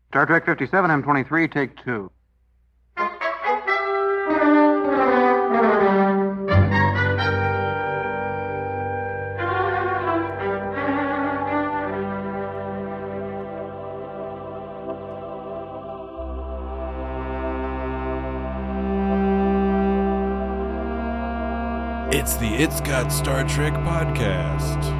Star Trek 57, M23, take 2. It's the It's Got Star Trek podcast.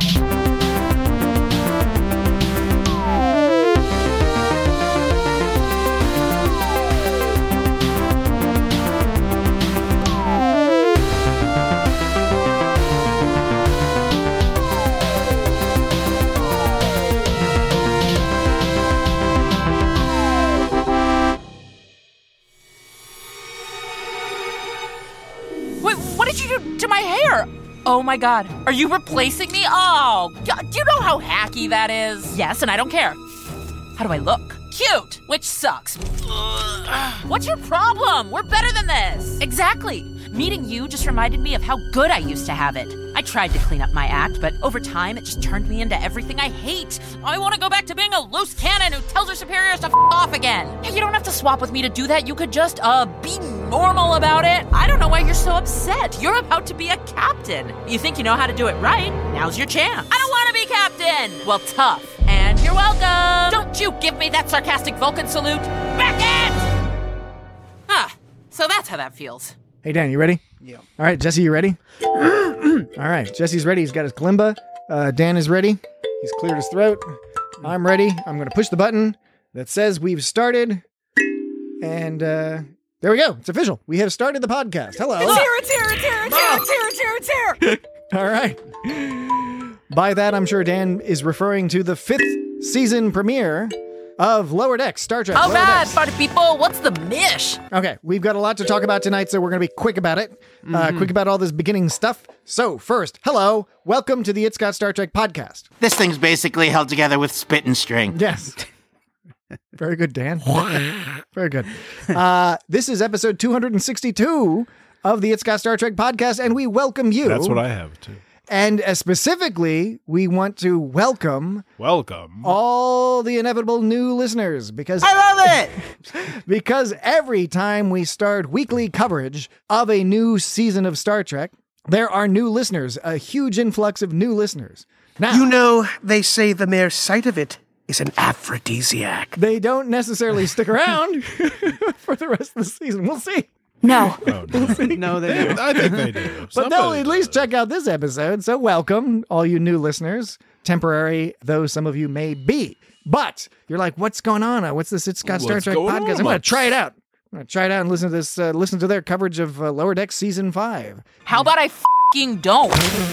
Oh my god, are you replacing me? Oh, do you know how hacky that is? Yes, and I don't care. How do I look? Cute, which sucks. What's your problem? We're better than this. Exactly. Meeting you just reminded me of how good I used to have it. I tried to clean up my act, but over time it just turned me into everything I hate. I want to go back to being a loose cannon who tells her superiors to f*** off again. Hey, you don't have to swap with me to do that. You could just, be normal about it. I don't know why you're so upset. You're about to be a captain. You think you know how to do it right? Now's your chance. I don't want to be captain. Well, tough. And you're welcome. Don't you give me that sarcastic Vulcan salute. Back it! So that's how that feels. Hey, Dan, you ready? Yeah. All right, Jesse, you ready? All right, Jesse's ready. He's got his kalimba. Dan is ready. He's cleared his throat. I'm ready. I'm going to push the button that says we've started. And there we go. It's official. We have started the podcast. Hello. It's here. All right. By that, I'm sure Dan is referring to the 5th season premiere of Lower Decks, Star Trek. How Lower bad, Decks. party people? What's the mish? Okay, we've got a lot to talk about tonight, so we're going to be quick about it. Quick about all this beginning stuff. So first, hello, welcome to the It's Got Star Trek podcast. This thing's basically held together with spit and string. Yes. Very good, Dan. Very good. This is episode 262 of the It's Got Star Trek podcast, and we welcome you. That's what I have, too. And specifically, we want to welcome all the inevitable new listeners because I love it! because every time we start weekly coverage of a new season of Star Trek, there are new listeners, a huge influx of new listeners. Now, You know, they say the mere sight of it is an aphrodisiac. they don't necessarily stick around for the rest of the season. We'll see. No. Oh, no. No, they don't. I think they do. But they'll at least check out this episode. So welcome, all you new listeners, temporary though some of you may be. But you're like, what's going on? What's this It's Got Star What's Trek going podcast? on, I'm going to Mutz? try it out. I'm going to try it out and listen to this. Listen to their coverage of Lower Decks season 5. How about I f***ing don't?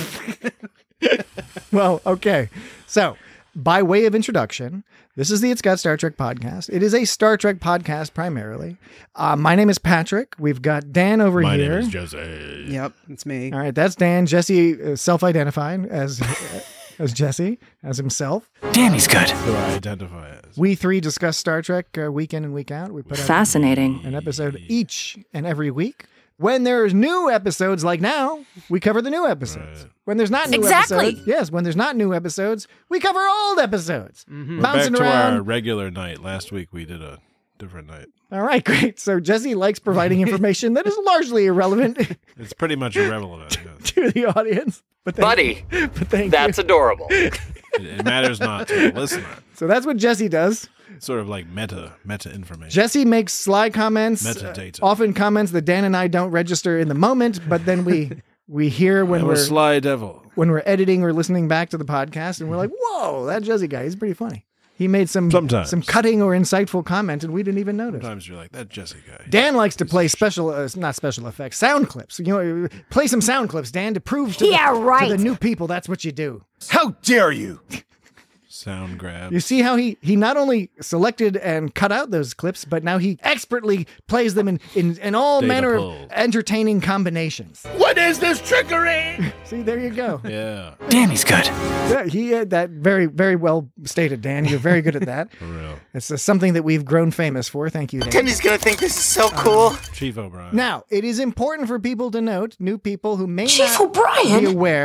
Well, okay. So, by way of introduction, this is the It's Got Star Trek podcast. It is a Star Trek podcast primarily. My name is Patrick. We've got Dan over My here. name is Jose. Yep, it's me. All right, that's Dan. Jesse self-identified as Jesse, as himself. Danny's good. Who I identify as. We three discuss Star Trek week in and week out. We put out Fascinating. an episode each and every week. When there's new episodes like now, we cover the new episodes. Right. When there's not new Exactly. episodes, yes, when there's not new episodes, we cover old episodes. We're Bouncing back to around. our regular night. Last week we did a different night. All right, great. So Jesse likes providing information that is largely irrelevant It's pretty much irrelevant. Yes. to the audience. But Buddy, thank that's you. adorable. It matters not to the listener. So that's what Jesse does. It's sort of like meta information. Jesse makes sly comments, Metadata. often comments that Dan and I don't register in the moment, but then we hear when I'm a sly devil. when we're editing or listening back to the podcast, and we're like, "Whoa, that Jesse guy, he's pretty funny." He made some cutting or insightful comment, and we didn't even notice. Sometimes you're like, that Jesse guy. Dan likes to play not special effects, sound clips. You know, play some sound clips, Dan, to prove to to the new people that's what you do. How dare you? Sound grab. You see how he not only selected and cut out those clips, but now he expertly plays them in all Data manner pull. of entertaining combinations. What is this trickery? See, there you go. Yeah, Danny's good. Yeah, he had that very, very well stated, Dan. You're very good at that. for real. It's something that we've grown famous for. Thank you, Dan. Timmy's gonna think this is so cool. Chief O'Brien. Now, it is important for people to note, new people who may Chief not O'Brien? be aware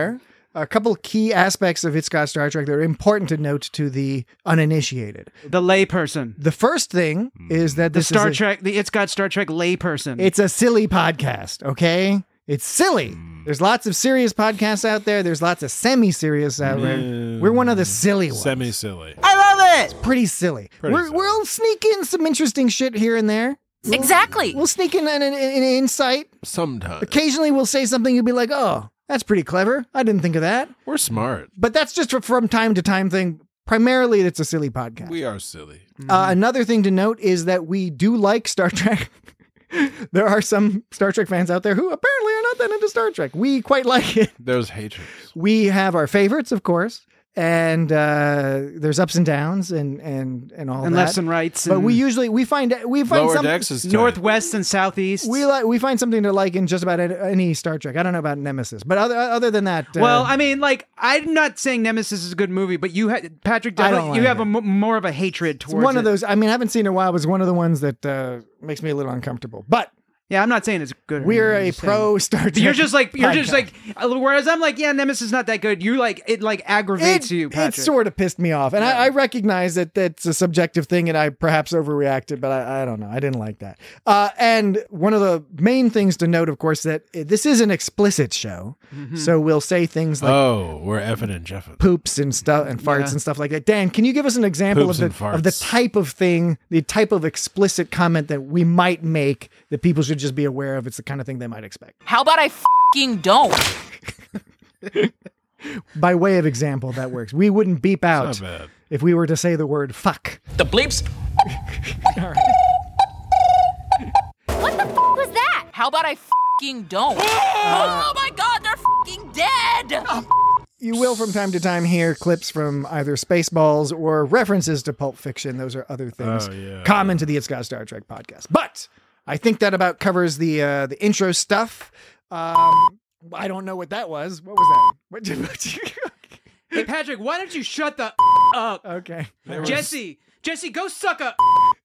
a couple key aspects of It's Got Star Trek that are important to note to the uninitiated. The layperson. The first thing is that The this Star is Trek, the It's Got Star Trek layperson. it's a silly podcast, okay? It's silly. There's lots of serious podcasts out there. There's lots of semi-serious out there. We're one of the silly ones. Semi-silly. I love it. Pretty silly. Pretty silly. We'll sneak in some interesting shit here and there. Exactly. We'll sneak in an insight. Sometimes. Occasionally we'll say something you'll be like, oh, that's pretty clever. I didn't think of that. We're smart. But that's just a from time to time thing. Primarily, it's a silly podcast. We are silly. Another thing to note is that we do like Star Trek. There are some Star Trek fans out there who apparently are not that into Star Trek. We quite like it. There's hatreds. We have our favorites, of course, and there's ups and downs and all and that. lefts and rights. But and we find Lower some, Decks is tight. northwest and southeast. we find something to like in just about any Star Trek. I don't know about Nemesis, but other than that, well, I mean, like, I'm not saying Nemesis is a good movie, but Patrick, I don't definitely, you like have it. more of a hatred it's towards one of it. those. I mean, I haven't seen it in a while. It was one of the ones that makes me a little uncomfortable. But Yeah, I'm not saying it's good. we're I'm a just saying- pro Star Trek. You're just like podcast. whereas I'm like, yeah, Nemesis is not that good. You like it like aggravates you, It Patrick. sort of pissed me off, and I recognize that that's a subjective thing, and I perhaps overreacted, but I don't know. I didn't like that. And one of the main things to note, of course, that this is an explicit show, so we'll say things like Oh, we're effing and jeffing. poops and stuff and farts and stuff like that. Dan, can you give us an example Poops and of the farts. type of thing, the type of explicit comment that we might make that people should just be aware of? It's the kind of thing they might expect. How about I fucking don't? By way of example, that works. We wouldn't beep out Not bad. if we were to say the word fuck. The bleeps. What the was that? How about I fucking don't? Oh my god, they're fucking dead! You will from time to time hear clips from either Spaceballs or references to Pulp Fiction. Those are other things Oh, yeah. common to the It's Got Star Trek podcast. But I think that about covers the intro stuff. I don't know what that was. What was that? What did you... Hey, Patrick, why don't you shut the up? Okay. Jesse, go suck a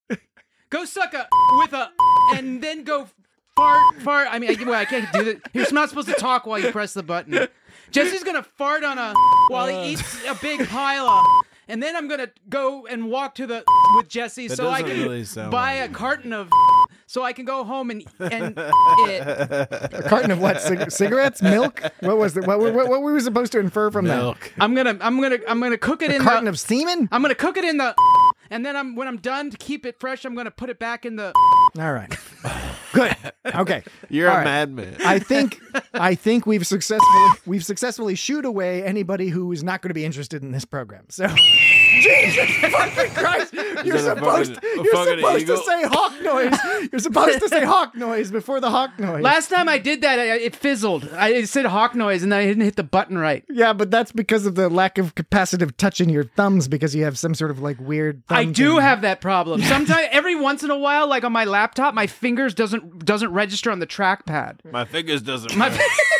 with a, and then go fart. I mean, I can't do that. You're not supposed to talk while you press the button. Jesse's gonna fart on while he eats a big pile of, and then I'm gonna go and walk with Jesse That so I doesn't can really sound buy like a it. carton of, so I can go home and it. A carton of what? Cigarettes? Milk? What was what were we supposed to infer from Milk. I'm gonna cook it that? in A carton of semen? I'm gonna cook it in the, and then when I'm done to keep it fresh, I'm gonna put it back in the. All right. Good. Okay. You're All a right. madman. I think we've successfully shooed away anybody who is not going to be interested in this program. So, Jesus fucking Christ! You're that a supposed fucking to eagle? say hawk noise. You're supposed to say hawk noise before the hawk noise. Last time I did that, it fizzled. It said hawk noise, and then I didn't hit the button right. Yeah, but that's because of the lack of capacitive touch in your thumbs because you have some sort of like weird. I thumb do thing. have that problem. Sometimes, every once in a while, like on my laptop, my fingers doesn't register on the trackpad. My fingers doesn't. My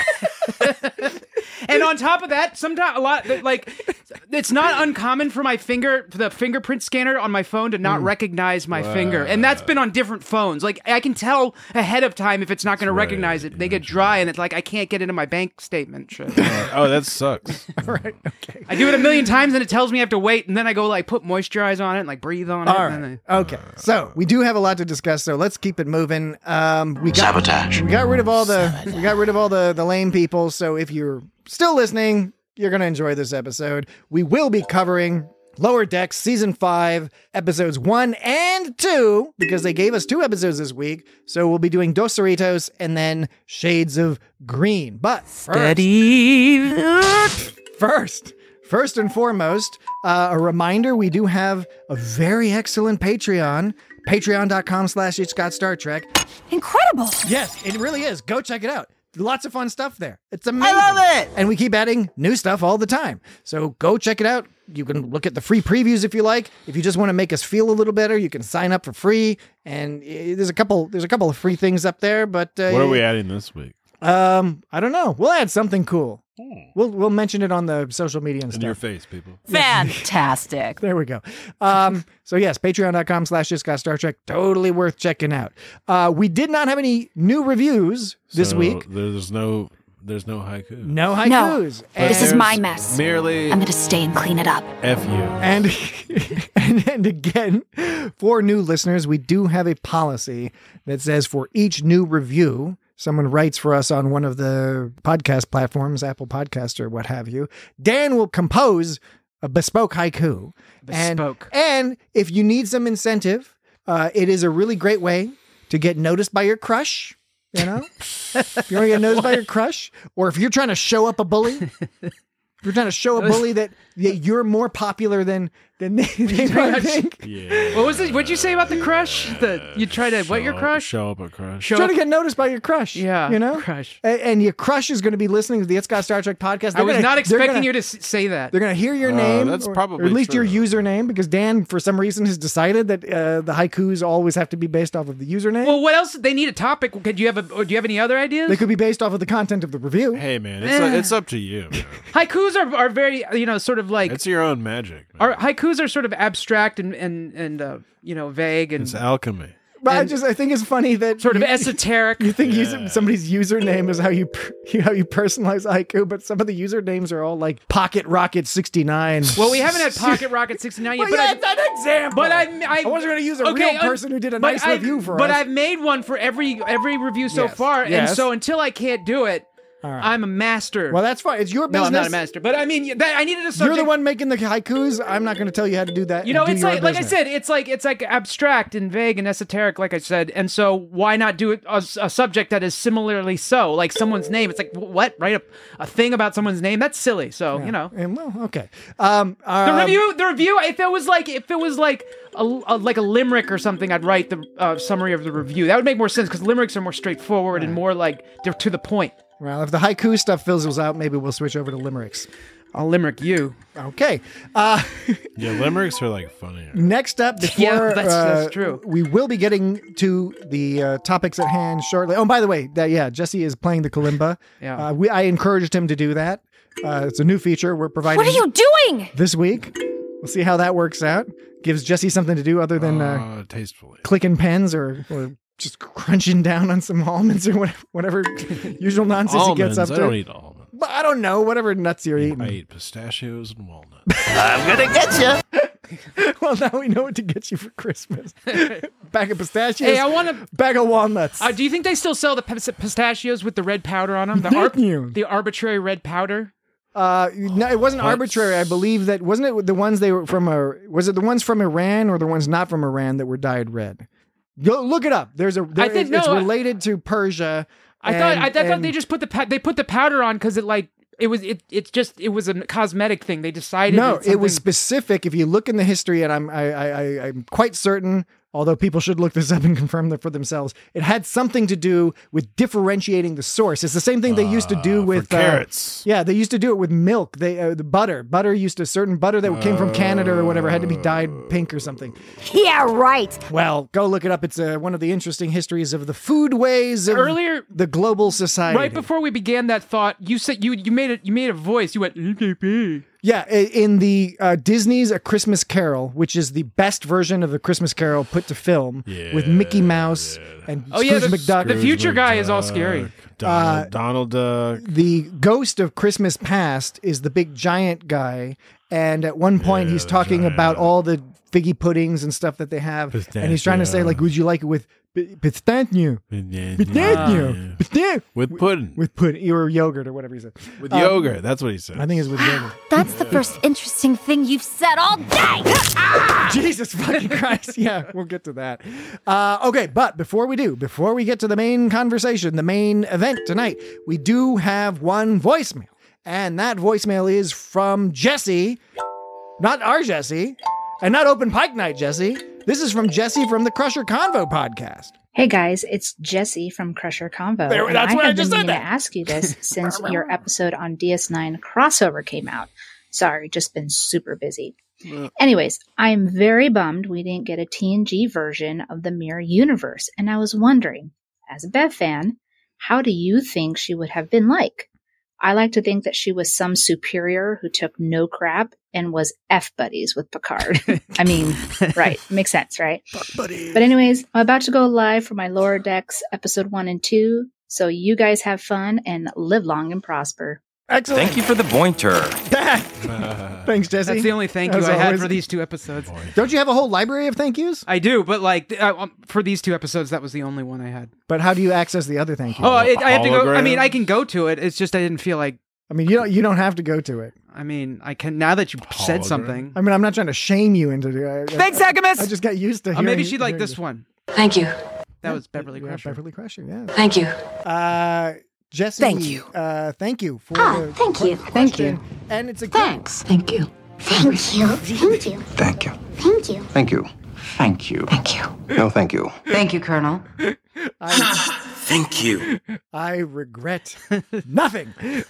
And on top of that, sometimes it's not uncommon for the fingerprint scanner on my phone to not recognize my finger, and that's been on different phones. Like I can tell ahead of time if it's not going to recognize it. They get dry, and it's like I can't get into my bank statement. Shit. Oh, that sucks. All right. Okay. I do it a million times, and it tells me I have to wait, and then I go like put moisturize on it, and like breathe on it. All and right. then Okay. So we do have a lot to discuss. So let's keep it moving. We got Sabotage. We got rid of all the lame people. So if you're still listening, you're gonna enjoy this episode. We will be covering Lower Decks Season 5, Episodes 1 and 2, because they gave us 2 episodes this week. So we'll be doing Dos Cerritos and then Shades of Green. But first and foremost, a reminder, we do have a very excellent Patreon. Patreon.com/It's Got Star Trek. Incredible. Yes, it really is. Go check it out. Lots of fun stuff there. It's amazing. I love it. And we keep adding new stuff all the time. So go check it out. You can look at the free previews if you like. If you just want to make us feel a little better, you can sign up for free. And there's a couple of free things up there. But What are we adding this week? I don't know. We'll add something cool. We'll mention it on the social media and In stuff. your face, people. Fantastic. There we go. So yes, patreon.com/It's Got Star Trek. Totally worth checking out. We did not have any new reviews this So week. There's no There's no haiku. No haikus. But This is there's my mess. Merely I'm going to stay and clean it up. F you. And again, for new listeners, we do have a policy that says for each new review, someone writes for us on one of the podcast platforms, Apple Podcast or what have you, Dan will compose a bespoke haiku. Bespoke. And if you need some incentive, it is a really great way to get noticed by your crush. You know, if you want to get noticed by your crush, or if you're trying to show up a bully, if you're trying to show a bully that you're more popular than they might think. Yeah. What was it? What'd you say about the crush? You try to what your crush? Show up a crush. Show Trying up- to get noticed by your crush. Yeah, you know, crush. And your crush is going to be listening to the It's Got Star Trek podcast. I was not they're expecting gonna- you to say that. They're going to hear your name, that's or probably at least true. your username, because Dan, for some reason, has decided that the haikus always have to be based off of the username. Well, what else? They need a topic. Do you have any other ideas? They could be based off of the content of the review. Hey man, it's up to you. Man. Haikus are very sort of like It's your own magic. Man. haikus are sort of abstract and vague and It's alchemy. But I think it's funny that sort of esoteric. You think somebody's username is how you personalize haiku, but some of the usernames are all like Pocket Rocket 69. Well, we haven't had Pocket Rocket 69 yet, Well, yeah, that's an example. But I wasn't going to use a real person who did a nice review for us. But I've made one for every review so far, yes. and so until I can't do it, right. I'm a master. Well, that's fine. It's your no, business. I'm not a master. But I mean, I needed a subject. You're the one making the haikus. I'm not going to tell you how to do that. It's like I said, it's like abstract and vague and esoteric, like I said. And so why not do a subject that is similarly so, like someone's name? It's like what? Write a thing about someone's name? That's silly. So And well, okay. The review. If it was like a limerick or something, I'd write the summary of the review. That would make more sense because limericks are more straightforward and more like they're to the point. Well, if the haiku stuff fizzles out, maybe we'll switch over to limericks. I'll limerick you. Okay. Yeah, limericks are like funnier. Next up, before Yeah, that's true. we will be getting to the topics at hand shortly. Oh, by the way, Jesse is playing the kalimba. Yeah. I encouraged him to do that. It's a new feature we're providing. What are you doing? this week? We'll see how that works out. Gives Jesse something to do other than Tastefully. clicking pens or just crunching down on some almonds or whatever usual nonsense he gets up I to. don't eat almonds. But I don't know, whatever nuts you're eating. I eat pistachios and walnuts. I'm gonna get you. Well, now we know what to get you for Christmas. Bag of pistachios. Hey, I want to. Bag of walnuts. Do you think they still sell the pistachios with the red powder on them? Thank you. The arbitrary red powder. No, it wasn't Huts. arbitrary. I believe that wasn't it the ones they were from was it the ones from Iran or the ones not from Iran that were dyed red? Go look it up. It's related to Persia. I thought they just put the powder on because it was a cosmetic thing. They decided. No, that it was something- specific. If you look in the history, and I'm quite certain, although people should look this up and confirm that for themselves, it had something to do with differentiating the source. It's the same thing they used to do with carrots. Yeah, they used to do it with milk. They the butter certain butter that came from Canada or whatever had to be dyed pink or something. Yeah, right. Well, go look it up. It's one of the interesting histories of the food ways of Earlier- the global society. Right before we began that thought, you said you made a voice. You went EKP. Yeah, in the Disney's A Christmas Carol, which is the best version of the Christmas Carol put to film with Mickey Mouse and Scrooge McDuck. The future guy is all scary. Donald Duck. The ghost of Christmas Past is the big giant guy, and at one point he's talking about all the figgy puddings and stuff that they have, and he's trying to say like, would you like it with pistachio? Pistachio. With pudding. With pudding or yogurt or whatever he said. With yogurt. That's what he said. I think it's with yogurt. That's the first interesting thing you've said all day. Jesus fucking Christ. Yeah, we'll get to that. Okay, but before we get to the main conversation, the main event tonight, we do have one voicemail. And that voicemail is from Jesse, not our Jesse, and not Open Pike Night Jesse. This is from Jesse from the Crusher Convo podcast. Hey guys, it's Jesse from Crusher Convo. There, and that's what I have just been said meaning that. to ask you this since your episode on DS9 crossover came out. Sorry, just been super busy. Anyways, I'm very bummed we didn't get a TNG version of the Mirror Universe, and I was wondering, as a Bev fan, how do you think she would have been like? I like to think that she was some superior who took no crap and was F-buddies with Picard. I mean, right. Makes sense, right? But anyways, I'm about to go live for my Lower Decks episode 1 and 2. So you guys have fun and live long and prosper. Excellent. Thank you for the pointer. Thanks, Jesse. That's the only thank you As I had always. for these 2 episodes. Don't you have a whole library of thank yous? I do, but like for these 2 episodes, that was the only one I had. But how do you access the other thank yous? Oh, I have to go. I mean, Hologram? I can go to it. It's just I didn't feel like. I mean, you don't have to go to it. I mean, I can now that you said Hologram? something. I mean, I'm not trying to shame you into it. Thanks, Agamus. I just got used to. Maybe hearing- she'd like hearing this it. one. Thank you. That was Beverly Yeah, Crusher. Beverly Crusher. Yeah. Thank you. Jesse. Thank you. Thank you for the thank you. Thank you. And it's a Thanks. Thank you. Thank you. Thank you. Thank you. Thank you. Thank you. Thank you. Thank you. No, thank you. Thank you, Colonel. Thank you. I regret nothing.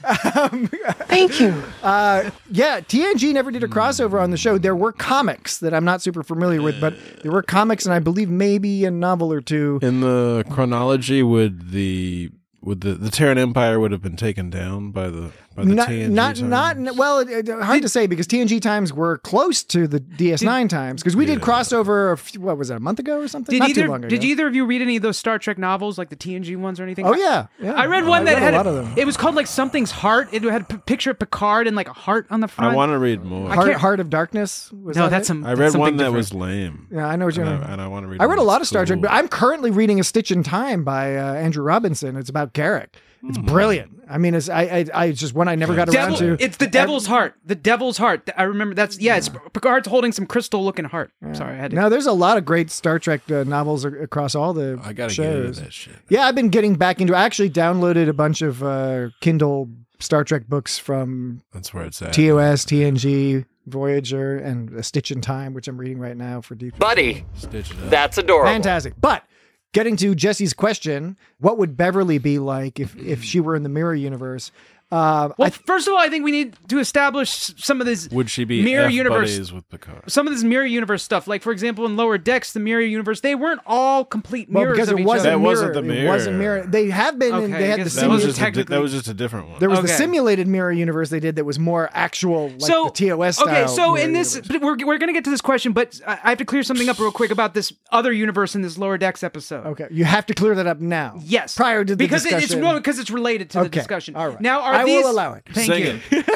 Thank you. Yeah, TNG never did a crossover on the show. There were comics that I'm not super familiar with, but there were comics, and I believe maybe a novel or two. In the chronology, would the Terran Empire would have been taken down by the TNG times? Well, hard to say because TNG times were close to the DS9 times because we did crossover. What was it, a month ago or something? Not too long ago. Did either of you read any of those Star Trek novels, like the TNG ones or anything? Oh yeah. I read one that had a lot of them. It was called like something's heart. It had a picture of Picard and like a heart on the front. I want to read more. Heart of Darkness. Was No, that that's it? some. I that's read one something that different. was lame. Yeah, I know what you're. And I want to read. I read a one lot that's of Star Trek, cool. but I'm currently reading A Stitch in Time by Andrew Robinson. It's about Garrick. It's brilliant. I mean, it's just one I never got around to. It's the Devil's Heart. The Devil's Heart. I remember that's it's Picard's holding some crystal looking heart. Sorry, I had to. Now there's a lot of great Star Trek novels across all the I gotta shows. get into that shit. Yeah, I've been getting back into. I actually downloaded a bunch of Kindle Star Trek books from That's where it's at. TOS, TNG, Voyager, and A Stitch in Time, which I'm reading right now for deep. Buddy, Stitch it up. that's adorable. Fantastic. But getting to Jesse's question, what would Beverly be like if she were in the mirror universe? Well, first of all, I think we need to establish some of this. Would she be mirror F universe? buddies with Picard? Some of this mirror universe stuff, like for example, in Lower Decks, the mirror universe, they weren't all complete Well, mirrors because of it each wasn't other. That wasn't the It mirror. wasn't mirror. They have been. Okay, they I had the guess That was simulated. just technically- that was just a different one. There was the Okay. simulated mirror universe they did that was more actual, like the TOS style. Okay, so mirror in this, universe. we're going to get to this question, but I have to clear something up real quick about this other universe in this Lower Decks episode. Okay, you have to clear that up now. Yes, prior to the because discussion. because it's related to the Okay, discussion. all right. Now, I will allow it. Thank Sing you. it.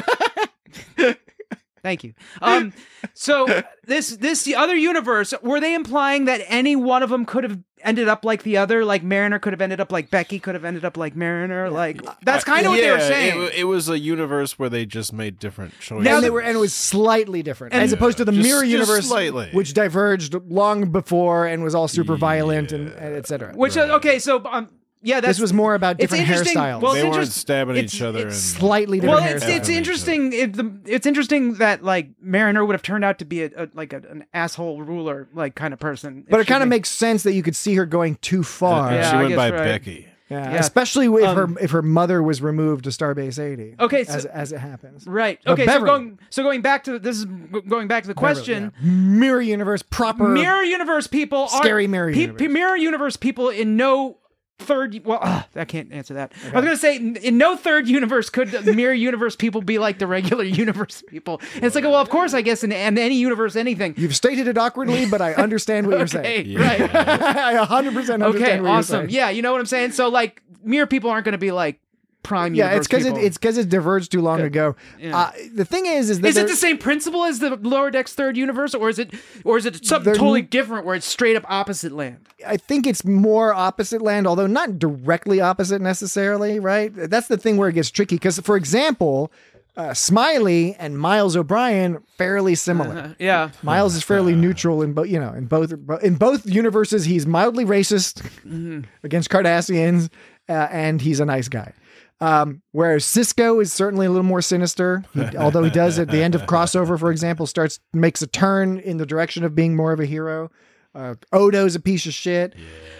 Thank you. So the other universe, were they implying that any one of them could have ended up like the other? Like Mariner could have ended up like Becky, could have ended up like Mariner. Like that's kind of what they were saying. It was a universe where they just made different choices. And it was slightly different, as opposed to the mirror just universe, slightly. which diverged long before and was all super violent and et cetera. Which okay, so yeah, that's This was more about it's different interesting. hairstyles. Well, They it's weren't interest- stabbing it's- each other. it's slightly Well, different it's hairstyles. interesting. It's interesting that like Mariner would have turned out to be an asshole ruler like kind of person. But if it kind of she makes sense that you could see her going too far. Yeah, she I went guess by right. Becky. Yeah, Yeah. especially if her mother was removed to Starbase 80. Okay, so- as it happens. Right. But Okay. So Beverly- going back to this is going back to the question. Beverly, yeah. Mirror universe proper. Mirror universe people are Scary mirror universe. Mirror universe people in no third. Well, I can't answer that. I was gonna say in no third universe could the mirror universe people be like the regular universe people. And it's like, well, of course, I guess in any universe, anything. You've stated it awkwardly, but I understand what you're Okay, saying. right. I 100% understand Okay, what you're awesome. saying. Yeah, you know what I'm saying. So like, mirror people aren't going to be like prime. Yeah, it's universe because people. it diverged too long ago. Yeah. The thing is that Is it there- the same principle as the Lower Decks third universe, or is it something They're- totally different where it's straight up opposite land? I think it's more opposite land, although not directly opposite necessarily, right? That's the thing where it gets tricky. Because, for example, Smiley and Miles O'Brien fairly similar. Yeah. Miles is fairly neutral in both. In both universes, he's mildly racist against Cardassians, and he's a nice guy. Whereas Cisco is certainly a little more sinister, although he does at the end of Crossover, for example, makes a turn in the direction of being more of a hero. Odo's a piece of shit.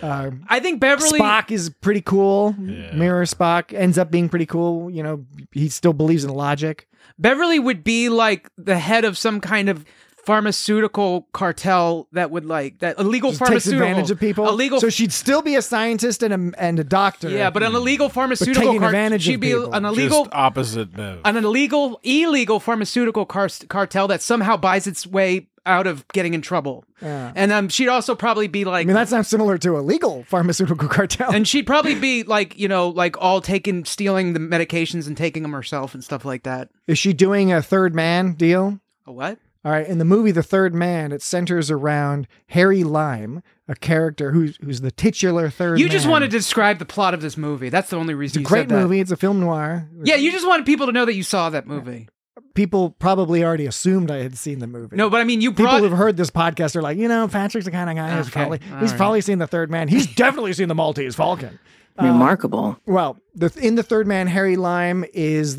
I think Beverly Spock is pretty cool. Mirror Spock ends up being pretty cool. He still believes in logic. Beverly would be like the head of some kind of pharmaceutical cartel that would that illegal Just takes pharmaceutical advantage of people. So she'd still be a scientist and a doctor. Yeah, but an illegal pharmaceutical taking advantage she'd of be people. an illegal Just opposite note. an illegal pharmaceutical cartel that somehow buys its way out of getting in trouble. Yeah. And she'd also probably be I mean, that sounds similar to a legal pharmaceutical cartel. and she'd probably be all stealing the medications and taking them herself and stuff like that. Is she doing a third man deal? A what? All right, in the movie The Third Man, it centers around Harry Lime, a character who's the titular third man. You just want to describe the plot of this movie. That's the only reason It's a great movie. It's a film noir. Yeah, you just wanted people to know that you saw that movie. People probably already assumed I had seen the movie. No, but I mean, people who've heard this podcast are like, Patrick's the kind of guy who's probably seen The Third Man. He's definitely seen The Maltese Falcon. Remarkable. Well, in The Third Man, Harry Lime is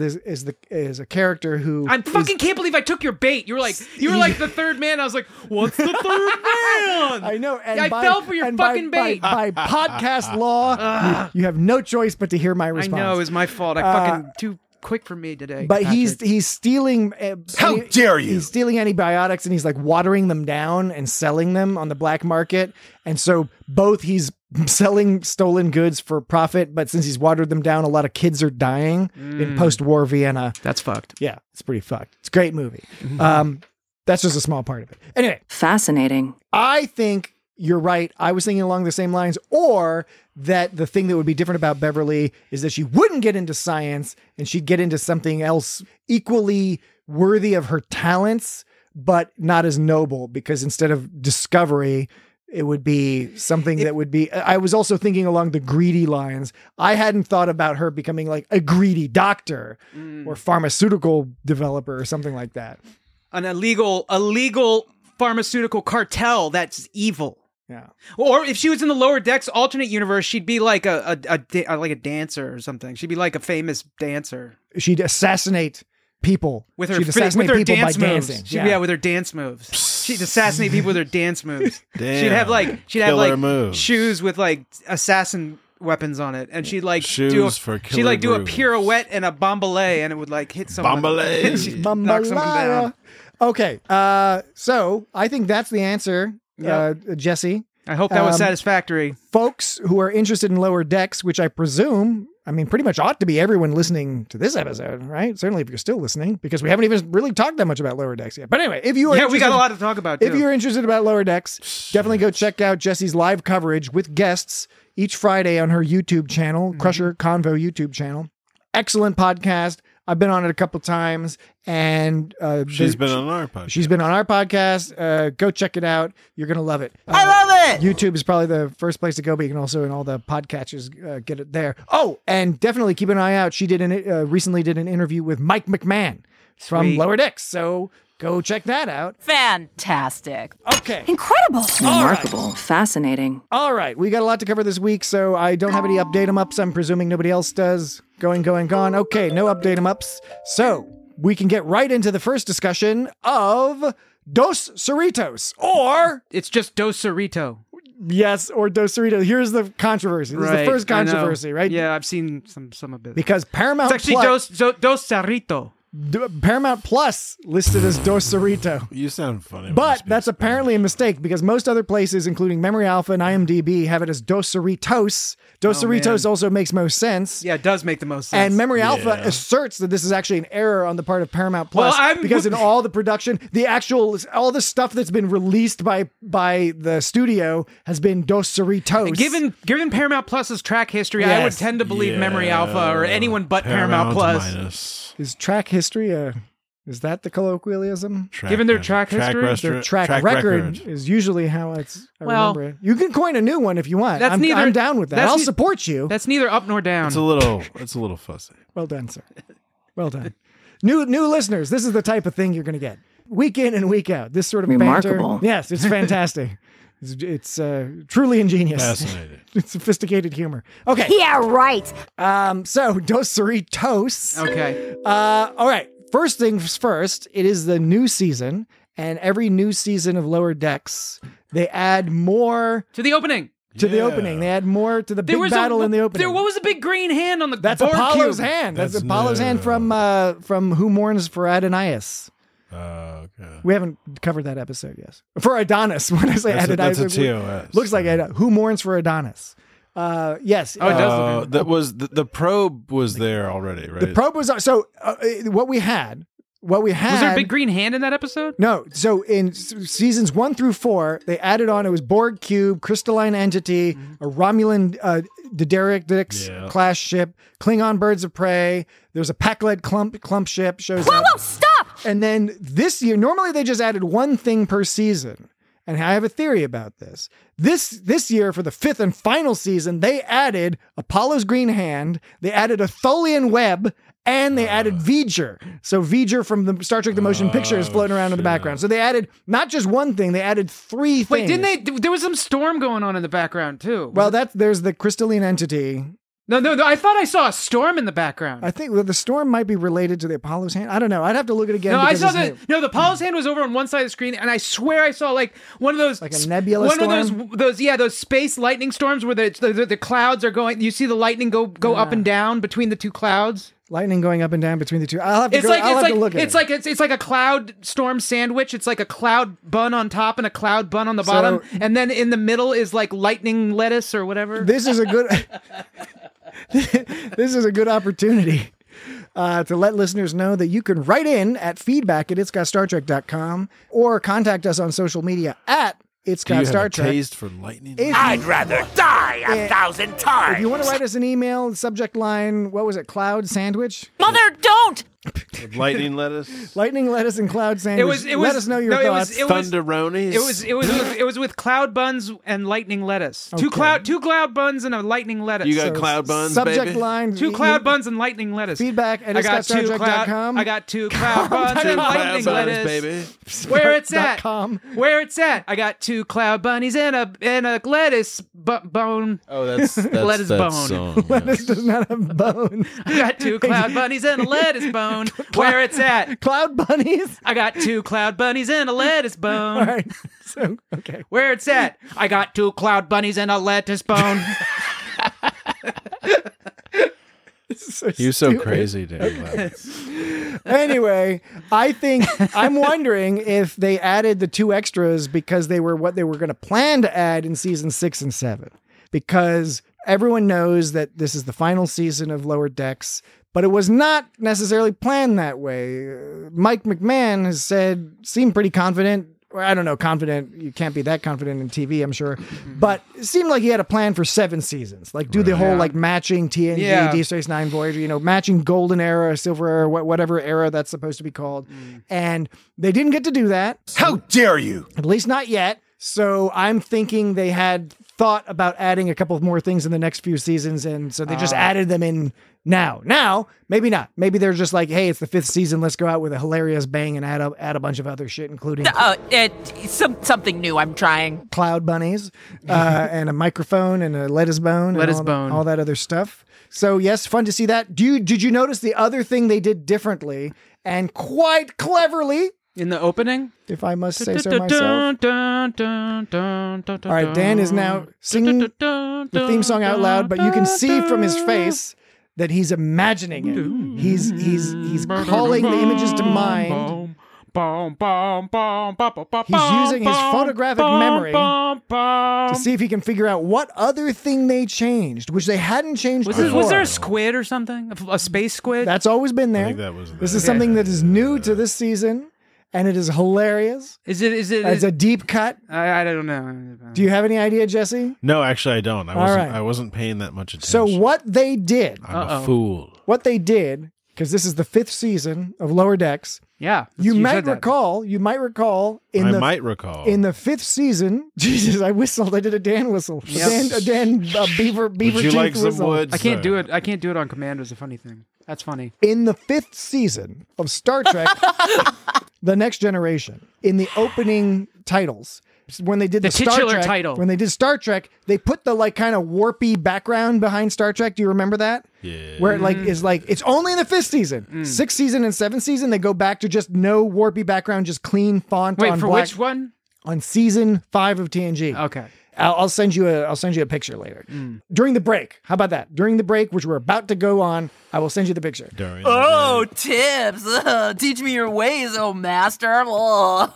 a character who I fucking can't believe I took your bait. You were like The Third Man. I was like, what's The Third Man? I know. And I fell for your fucking bait. By podcast law, you have no choice but to hear my response. I know, it was my fault. I fucking too quick for me today. But Patrick. he's stealing. How dare you? He's stealing antibiotics and he's watering them down and selling them on the black market. And so both he's selling stolen goods for profit, but since he's watered them down, a lot of kids are dying in post-war Vienna. That's fucked. Yeah, it's pretty fucked. It's a great movie. That's just a small part of it. Anyway, fascinating. I think you're right. I was thinking along the same lines, or that the thing that would be different about Beverly is that she wouldn't get into science and she'd get into something else equally worthy of her talents, but not as noble, because instead of discovery, it would be something that would be, I was also thinking along the greedy lines. I hadn't thought about her becoming a greedy doctor or pharmaceutical developer or something like that. An illegal pharmaceutical cartel that's evil. Yeah. Or if she was in the Lower Decks alternate universe, she'd be like a dancer or something. She'd be like a famous dancer. She'd assassinate people with her She'd assassinate with her people dance by moves. dancing. With her dance moves. She'd assassinate people with her dance moves. Damn. She'd have moves. shoes with assassin weapons on it, and she'd Shoes do for a killer pirouette and a bombalay, and it would hit someone. Bombalay. She'd knock someone down. Okay, so I think that's the answer, Jesse. I hope that was satisfactory. Folks who are interested in Lower Decks, which I presume, pretty much ought to be everyone listening to this episode, right? Certainly if you're still listening, because we haven't even really talked that much about Lower Decks yet. But anyway, if you are we got a lot to talk about, too. If you're interested about Lower Decks, definitely go check out Jesse's live coverage with guests each Friday on her YouTube channel, Crusher Convo YouTube channel. Excellent podcast. I've been on it a couple times, and she's been on our podcast. She's been on our podcast. Go check it out. You're going to love it. I love it! YouTube is probably the first place to go, but you can also, in all the podcatchers, get it there. Oh, and definitely keep an eye out. She recently did an interview with Mike McMahon from Lower Decks, so go check that out. Fantastic. Okay. Incredible. Remarkable. Right. Fascinating. All right. We got a lot to cover this week, so I don't have any update 'em ups. I'm presuming nobody else does. Going, gone. Okay, no update 'em ups. So we can get right into the first discussion of Dos Cerritos, or it's just Dos Cerrito. Yes, or Dos Cerritos. Here's the controversy. This is the first controversy, right? Yeah, I've seen some of it. Because Paramount It's actually Dos Cerrito. Paramount Plus listed as Dos Cerrito. You sound funny. But that's apparently a mistake, because most other places, including Memory Alpha and IMDb, have it as Dos Cerritos. Dos Cerritos also makes most sense. Yeah, it does make the most sense. And Memory Alpha asserts that this is actually an error on the part of Paramount Plus, because in all the production, all the stuff that's been released by the studio has been Dos Cerritos. Given Paramount Plus's track history, I would tend to believe Memory Alpha or anyone but Paramount Plus. Minus. Is track history is that the colloquialism? Given their track history? Their track record is usually how I remember it. You can coin a new one if you want. I'm down with that. I'll support you. That's neither up nor down. It's a little fussy. Well done, sir. Well done. New listeners, this is the type of thing you're going to get. Week in and week out. This sort of Remarkable. banter. Yes, it's fantastic. It's truly ingenious. Fascinating. It's sophisticated humor. Okay. Yeah, right. So Dos Cerritos. Okay. All right. First things first, it is the new season, and every new season of Lower Decks, they add more to the opening. The opening. They add more to the big battle in the opening. What was the big green hand on the That's board Apollo's cube? hand. That's Apollo's hand from Who Mourns for Adonais. Okay. We haven't covered that episode yet. For Adonis, when I say That's Adonis, a TOS. Looks like Who Mourns for Adonis? Yes. Oh, it does. That was the probe was there already, right? The probe was what we had. Was there a big green hand in that episode? No. So in seasons 1 through 4, they added on. It was Borg cube, crystalline entity, a Romulan Dideric class ship, Klingon birds of prey. There's a Pakled clump ship shows up. Whoa, stop! And then this year, normally they just added one thing per season. And I have a theory about this. This year, for the 5th and final season, they added Apollo's green hand, they added a Tholian web, and they added V'ger. So V'ger from the Star Trek The Motion Picture is floating around in the background. So they added not just one thing, they added 3 things. Wait, didn't they? There was some storm going on in the background, too. Well, there's the crystalline entity. No, I thought I saw a storm in the background. I think the storm might be related to the Apollo's hand. I don't know. I'd have to look at it again. No, I saw the Apollo's hand was over on one side of the screen, and I swear I saw like one of those, like a nebula storm? those space lightning storms where the clouds are going. You see the lightning go up and down between the two clouds. Lightning going up and down between the two. I'll have to look at it. It's like a cloud storm sandwich. It's like a cloud bun on top and a cloud bun on the bottom, and then in the middle is like lightning lettuce or whatever. This is a good. This is a good opportunity to let listeners know that you can write in at feedback@itsgotstartrek.com or contact us on social media at It's Got Star Trek. Taste for lightning. I'd rather die 1,000 times. If you want to write us an email, subject line, what was it? Cloud sandwich? Mother, don't! Lightning lettuce. Lightning lettuce and cloud sandwich. Let us know your thoughts. Thunderonis. It was with cloud buns and lightning lettuce. Okay. Two cloud buns and a lightning lettuce. You got cloud buns, subject baby? line. 2 cloud buns and lightning lettuce. Feedback at itsgotstartrek.com. I got 2 cloud buns and lightning lettuce, baby. Where it's at? Where it's at? I got 2 cloud bunnies and a lettuce bone. Oh, that's lettuce that bone. Song, lettuce does not have bones. I got 2 cloud bunnies and a lettuce bone. Where it's at? Cloud bunnies? I got 2 cloud bunnies and a lettuce bone. All right. So, okay. Where it's at? I got 2 cloud bunnies and a lettuce bone. You're so crazy, Dave. Anyway, I'm wondering if they added the 2 extras because they were what they were going to plan to add in season 6 and 7. Because everyone knows that this is the final season of Lower Decks, but it was not necessarily planned that way. Mike McMahon has seemed pretty confident. I don't know, confident. You can't be that confident in TV, I'm sure. But it seemed like he had a plan for 7 seasons. Like do the whole like matching TNG, Deep Space Nine, Voyager, matching golden era, silver era, whatever era that's supposed to be called. And they didn't get to do that. How dare you? At least not yet. So I'm thinking they had thought about adding a couple of more things in the next few seasons. And so they just added them in now. Now, maybe not. Maybe they're just like, hey, it's the 5th season. Let's go out with a hilarious bang and add a bunch of other shit, including something new I'm trying. Cloud bunnies and a microphone and a lettuce bone. All that other stuff. So yes, fun to see that. Did you notice the other thing they did differently and quite cleverly? In the opening? If I must say so myself. All right, Dan is now singing the theme song out loud, but you can see from his face that he's imagining it. He's calling the images to mind. He's using his photographic memory to see if he can figure out what other thing they changed, which they hadn't changed before. Was there a squid or something? A space squid? That's always been there. I think that was there. This is something that is new to this season. And it is hilarious. Is it? It's a deep cut. I don't know. Do you have any idea, Jesse? No, actually, I don't. I wasn't paying that much attention. So what they did? I'm a fool. What they did, because this is the 5th season of Lower Decks. Yeah, you might recall. In the 5th season. Jesus, I whistled. I did a Dan whistle. Yep. A Dan beaver. Would you like some whistle. woods? I can't do it. I can't do it on command. Is a funny thing. That's funny. In the 5th season of Star Trek, The Next Generation, in the opening titles, when they did the Star titular Trek, title. When they did Star Trek, they put the like kind of warpy background behind Star Trek. Do you remember that? Yeah. Where it is like it's only in the 5th season. 6th season and 7th season, they go back to just no warpy background, just clean font on black. Wait, for which one? On season 5 of TNG. Okay. I'll send you a picture later. During the break. How about that? During the break, which we're about to go on, I will send you the picture. Oh, tips. Teach me your ways, oh master. Oh.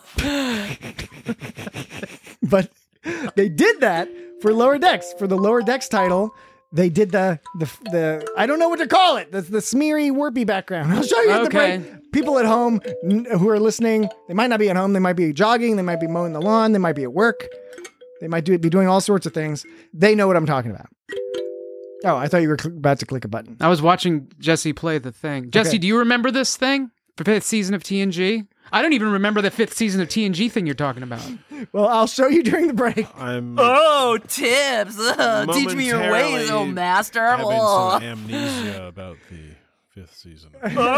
But they did that for Lower Decks. For the Lower Decks title, they did the I don't know what to call it. The smeary, warpy background. I'll show you at the break. People at home who are listening, they might not be at home. They might be jogging. They might be mowing the lawn. They might be at work. They might be doing all sorts of things. They know what I'm talking about. Oh, I thought you were about to click a button. I was watching Jesse play the thing. Jesse, do you remember this thing? The 5th season of TNG? I don't even remember the 5th season of TNG thing you're talking about. Well, I'll show you during the break. Oh, tips. Teach me your ways, oh master. Having some amnesia about the 5th season.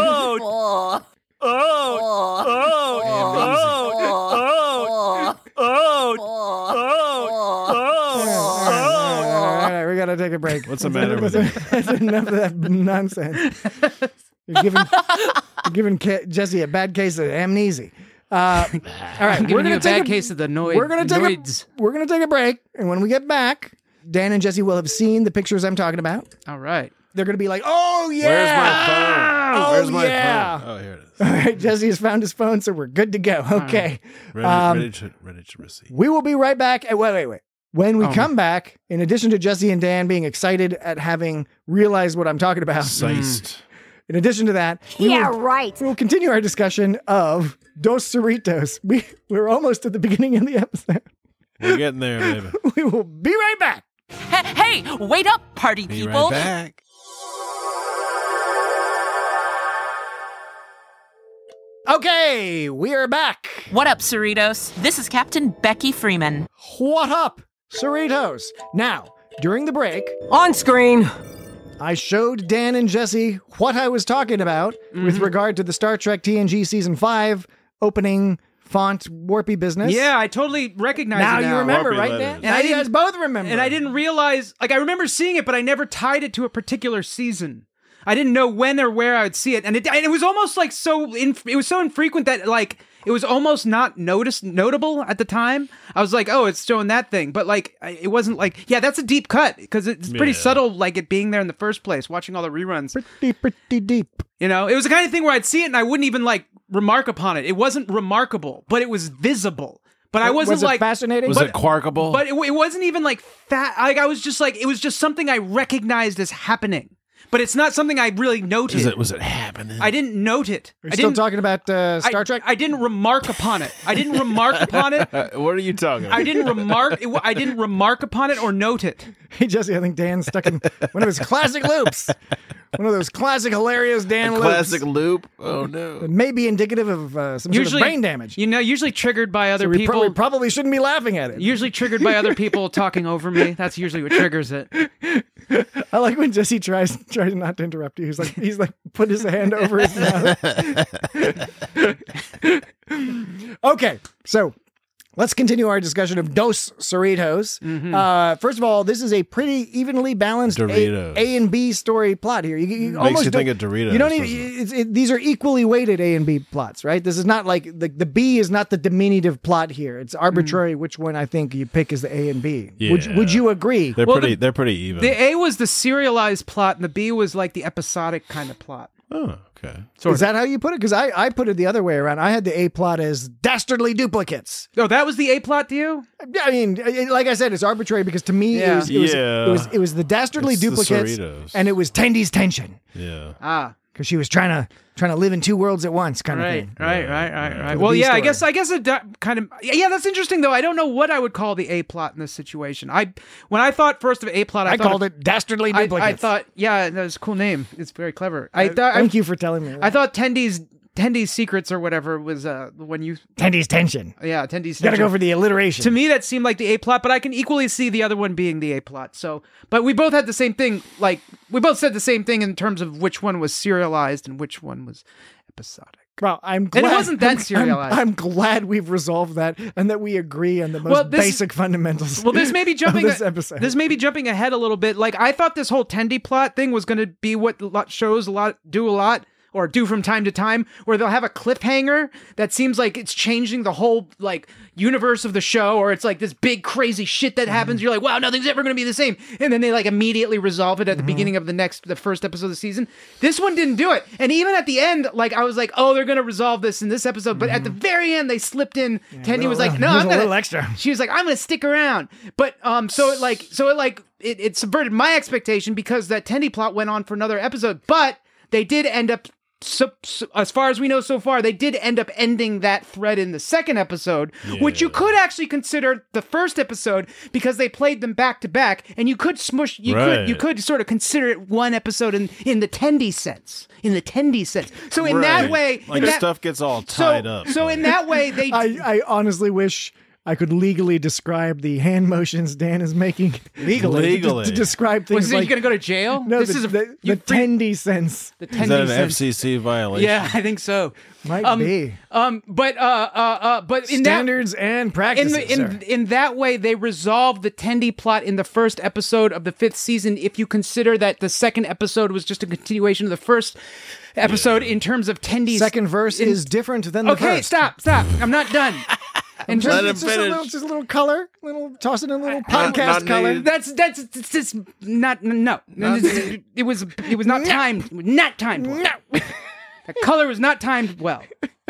All right, we gotta take a break. What's the matter with it? That's enough of that nonsense. You're giving Jesse a bad case of amnesia. All right, we're gonna take a case of the noid. We're gonna take a break, and when we get back, Dan and Jesse will have seen the pictures I'm talking about. All right. They're gonna be like, "Oh yeah, where's my phone? Oh, Where's my yeah. phone? Oh, here it is." All right, Jesse has found his phone, so we're good to go. Okay, ready to receive. We will be right back. Wait. When we come back, in addition to Jesse and Dan being excited at having realized what I'm talking about, in addition to that, we will continue our discussion of Dos Cerritos. We're almost at the beginning of the episode. We're getting there, baby. We will be right back. Hey, wait up, party people. Be right back. Okay, we are back. What up, Cerritos? This is Captain Becky Freeman. What up, Cerritos? Now, during the break, On screen. I showed Dan and Jesse what I was talking about with regard to the Star Trek TNG Season 5 opening font warpy business. Yeah, I totally recognize it now. You remember, Warpy right, letters. Dan? And you guys both remember. And I didn't realize, I remember seeing it, but I never tied it to a particular season. I didn't know when or where I would see it. And it was almost like it was so infrequent that it was almost not notable at the time. I was like, oh, it's showing that thing. But it wasn't that's a deep cut because it's pretty subtle, it being there in the first place, watching all the reruns. Pretty deep. You know, it was the kind of thing where I'd see it and I wouldn't even remark upon it. It wasn't remarkable, but it was visible. But I wasn't was it fascinating? Was it quarkable? But it wasn't even fat. I was just it was just something I recognized as happening. But it's not something I really noted. Was it happening? I didn't note it. Are you still talking about Star Trek? I didn't remark upon it. What are you talking about? I didn't remark upon it or note it. Hey, Jesse, I think Dan's stuck in one of his classic loops. One of those classic, hilarious Dan loops. Classic loop? Oh, no. It may be indicative of some sort of brain damage. Usually triggered by other people. We probably shouldn't be laughing at it. Usually triggered by other people talking over me. That's usually what triggers it. I like when Jesse tries not to interrupt you. He's like put his hand over his mouth. Okay, so let's continue our discussion of Dos Cerritos. First of all, this is a pretty evenly balanced A and B story plot here. You Makes you think of Doritos. You don't even. These are equally weighted A and B plots, right? This is not like the B is not the diminutive plot here. It's arbitrary which one I think you pick as the A and B. Yeah. Would you agree? They're pretty even. The A was the serialized plot, and the B was the episodic kind of plot. Oh, okay. Is that how you put it? Because I put it the other way around. I had the A plot as dastardly duplicates. Oh, that was the A plot to you? I mean, like I said, it's arbitrary because to me it was the dastardly duplicates, and it was Tendy's tension. Yeah. Because she was trying to live in two worlds at once, kind of thing. Right. Well, yeah, I guess it kind of. Yeah, that's interesting though. I don't know what I would call the A plot in this situation. When I thought first of A plot, I called it dastardly duplicates. I thought, yeah, that's a cool name. It's very clever. Thank you for telling me that. I thought Tendy's secrets or whatever was when you Tendy's tension. Yeah, Tendy's tension. Gotta go for the alliteration. To me, that seemed like the A plot, but I can equally see the other one being the A plot. So, but we both had the same thing. We both said the same thing in terms of which one was serialized and which one was episodic. Well, I'm glad. And it wasn't that serialized. I'm glad we've resolved that and that we agree on the most basic fundamentals. Well, this may be jumping this episode. This may be jumping ahead a little bit. I thought this whole Tendy plot thing was going to be what shows do a lot. or do from time to time, where they'll have a cliffhanger that seems like it's changing the whole like universe of the show, or it's like this big crazy shit that happens. You're like, wow, nothing's ever going to be the same, and then they like immediately resolve it at the beginning of the first episode of the season. This one didn't do it, and even at the end, like I was like, oh, they're going to resolve this in this episode, but at the very end, they slipped in. Tendi was like, no, I'm a gonna little extra. She was like, I'm going to stick around, but it subverted my expectation because that Tendi plot went on for another episode, but they did end up, so, as far as we know so far, they did end up ending that thread in the second episode, which you could actually consider the first episode because they played them back to back, and you could you could sort of consider it one episode in the Tendi sense. So in that way, like stuff gets all tied up. So in that way, they. I honestly wish I could legally describe the hand motions Dan is making legally. To describe things. Was like, you going to go to jail? No, the Tendi sense. The Tendi is that an sense. FCC violation? Yeah, I think so. Might be. But in standards and practices. In that way, they resolved the Tendi plot in the first episode of the 5th season. If you consider that the second episode was just a continuation of the first episode in terms of Tendi's second verse is different than the first. Okay, stop. I'm not done. And it's just a little color, toss it in a little podcast color. That's just not no. It was not timed. Not timed well. No. The color was not timed well.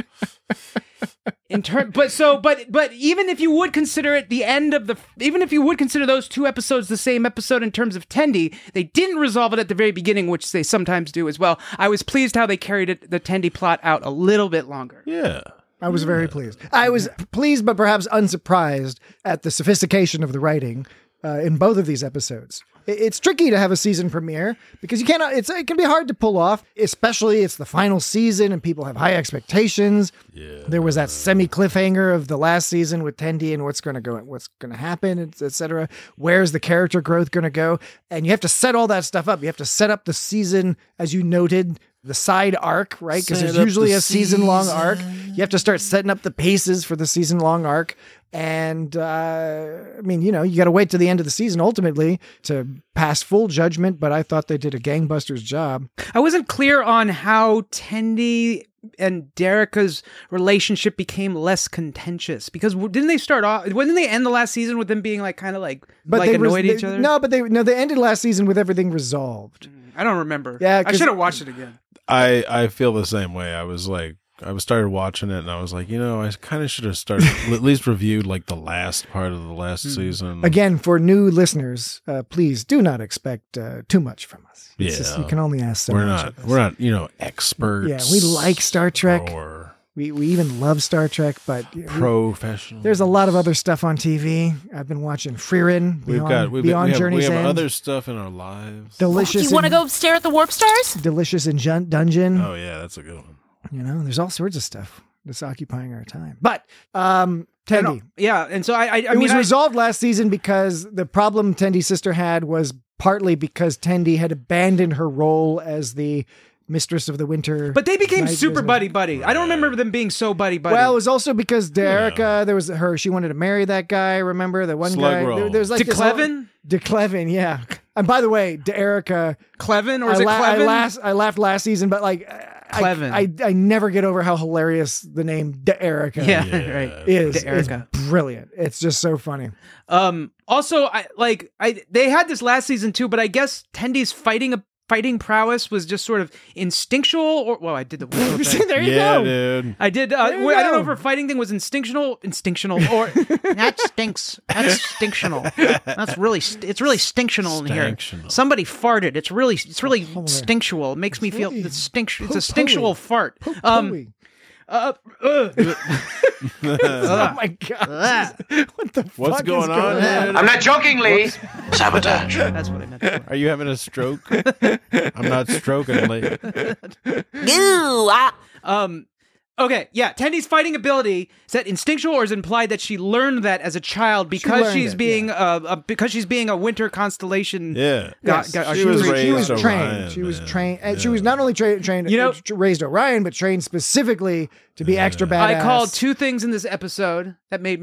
But even if you would consider it even if you would consider those two episodes the same episode in terms of Tendi, they didn't resolve it at the very beginning, which they sometimes do as well. I was pleased how they carried the Tendi plot out a little bit longer. Yeah. I was very pleased. I was pleased, but perhaps unsurprised at the sophistication of the writing in both of these episodes. It's tricky to have a season premiere because you cannot. It can be hard to pull off, especially it's the final season and people have high expectations. Yeah. There was that semi cliffhanger of the last season with Tendi and what's going to happen, etc. Where's the character growth going to go? And you have to set all that stuff up. You have to set up the season, as you noted, the side arc, right? Because there's usually a season-long arc. You have to start setting up the paces for the season-long arc. And, you got to wait to the end of the season, ultimately, to pass full judgment. But I thought they did a gangbuster's job. I wasn't clear on how Tendi and Derica's relationship became less contentious. Because didn't they end the last season with them being annoyed at each other? No, but they ended last season with everything resolved. I don't remember. Yeah, I should have watched it again. I feel the same way. I started watching it and I was like, I kind of should have started at least reviewed like the last part of the last season. Again, for new listeners, please do not expect too much from us. Yeah, you can only ask so much. We're not experts. Yeah, we like Star Trek. We even love Star Trek, but professional. There's a lot of other stuff on TV. I've been watching Frieren. Beyond Journey's End. We have other stuff in our lives. Delicious. Do you want to go stare at the warp stars? Delicious in Dungeon. Oh yeah, that's a good one. There's all sorts of stuff that's occupying our time. But Tendi, and so it was resolved last season because the problem Tendi's sister had was partly because Tendi had abandoned her role as the Mistress of the Winter. But they became super buddy-buddy. I don't remember them being so buddy-buddy. Well, it was also because Derica, there was she wanted to marry that guy, remember? The one Slug guy. There's like DeClevin? DeClevin, yeah. And by the way, Derica... Clevin, or is it Clevin? I laughed last season, but Clevin. I never get over how hilarious the name Derica right. is. It's brilliant. It's just so funny. Also, they had this last season too, but I guess Tendi's fighting prowess was just sort of instinctual, I did the there you go, dude. I did. I don't know if her fighting thing was instinctual, or that stinks. That's stinctional. It's really stinctional in here. Somebody farted. It's really stinctual. It makes me feel it's a stinctual fart. Oh my god! What's going on? I'm not joking, Lee. Sabotage. That's what I meant. Are you having a stroke? I'm not stroking, Lee. Okay, yeah. Tendi's fighting ability is that instinctual, or is it implied that she learned that as a child because she's being a winter constellation? Yeah, she was trained. She was trained. And she was not only trained, raised Orion, but trained specifically to be extra badass. I called two things in this episode that made me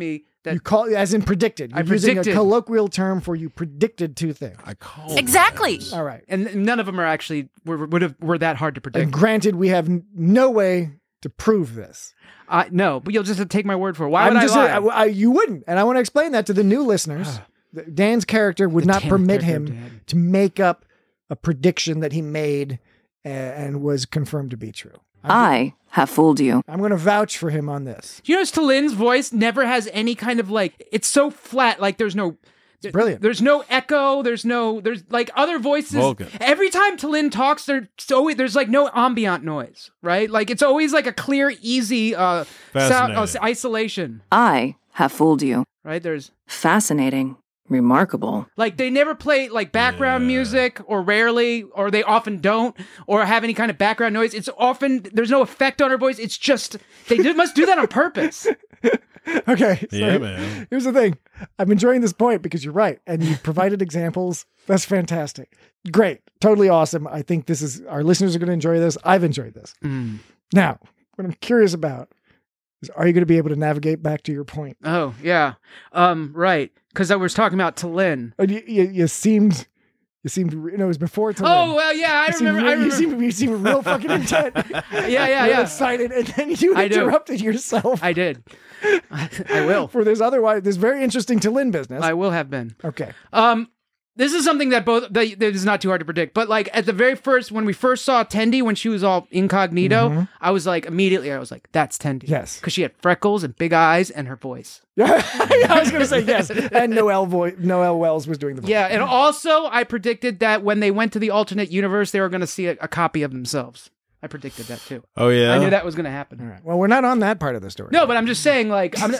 You call as in predicted. You're using a predicted. colloquial term for you predicted two things. I called Exactly. All right. And none of them are actually were that hard to predict. And granted, we have no way to prove this. No, but you'll just have to take my word for it. Why would I lie? You wouldn't. And I want to explain that to the new listeners. Dan's character would not permit him to make up a prediction that he made and was confirmed to be true. I have fooled you. I'm going to vouch for him on this. Do you notice Talin's voice never has any kind of like, it's so flat, like there's no... It's brilliant. There's no echo. There's like other voices. Vulcan. Every time Talin talks, there's like no ambient noise, right? Like it's always like a clear, easy sound isolation. I have fooled you. Right? There's fascinating, remarkable. Like they never play like background music, or rarely, or they often don't, or have any kind of background noise. It's often there's no effect on her voice. It's just they must do that on purpose. Okay. So yeah, man. Here's the thing. I'm enjoying this point because you're right. And you provided examples. That's fantastic. Great. Totally awesome. I think our listeners are going to enjoy this. I've enjoyed this. Now, what I'm curious about is, are you going to be able to navigate back to your point? Oh, yeah. Right. Because I was talking about Talin. You seemed, it was before Talin. Oh, well, yeah, I remember. You seemed real fucking intent. Yeah. Excited. And then you interrupted yourself. I did. I will. For this very interesting Talin business. I will have been. Okay. This is something that that is not too hard to predict, but like at the very first, when we first saw Tendi, when she was all incognito, I was like, that's Tendi. Yes. Because she had freckles and big eyes and her voice. Yeah, I was going to say yes. And Noelle Wells was doing the voice. Yeah, and also I predicted that when they went to the alternate universe, they were going to see a copy of themselves. I predicted that too. Oh yeah, I knew that was going to happen. All right. Well, we're not on that part of the story. No, but I'm just saying, like, I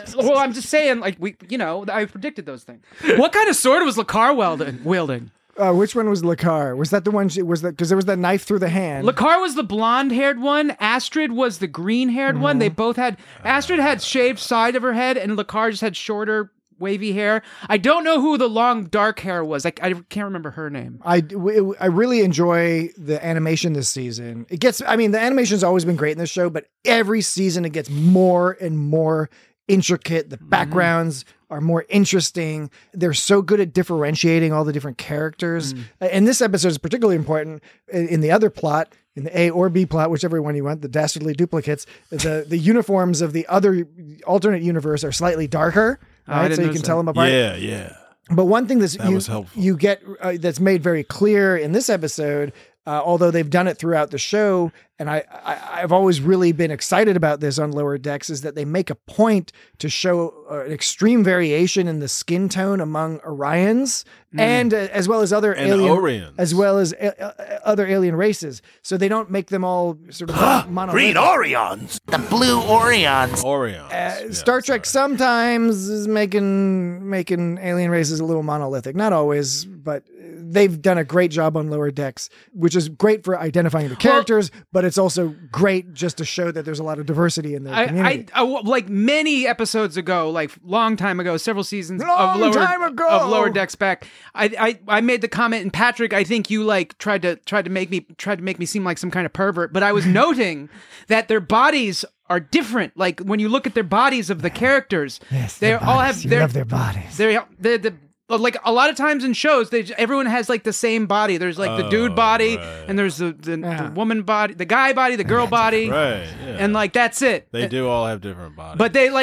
predicted those things. What kind of sword was Lakar wielding? Which one was Lakar? Was that the one? Because there was that knife through the hand. Lakar was the blonde-haired one. Astrid was the green-haired one. They both had. Astrid had shaved side of her head, and Lakar just had shorter, wavy hair. I don't know who the long dark hair was. I can't remember her name. I really enjoy the animation this season. The animation's always been great in this show, but every season it gets more and more intricate. The backgrounds are more interesting. They're so good at differentiating all the different characters. And this episode is particularly important in the other plot. In the A or B plot, whichever one you want, the dastardly duplicates, the uniforms of the other alternate universe are slightly darker, right? So you can tell them apart. Yeah. But one thing that was helpful. You get that's made very clear in this episode, although they've done it throughout the show, and I've always really been excited about this on Lower Decks, is that they make a point to show an extreme variation in the skin tone among Orions and as well as other alien, as well as other alien races. So they don't make them all sort of monolithic. Green Orions, the blue Orions. Star Trek sometimes is making alien races a little monolithic. Not always, but they've done a great job on Lower Decks, which is great for identifying the characters, but it's also great just to show that there's a lot of diversity in the community. I like many episodes ago, like long time ago, several seasons of Lower Decks back, I made the comment, and Patrick, I think you like tried to make me seem like some kind of pervert, but I was noting that their bodies are different. Like when you look at their bodies of the characters, they all have love their bodies. They're like a lot of times in shows, everyone has like the same body. There's like the dude body, and there's the woman body, the guy body, the girl body, right? Yeah. And like that's it. They do all have different bodies, but they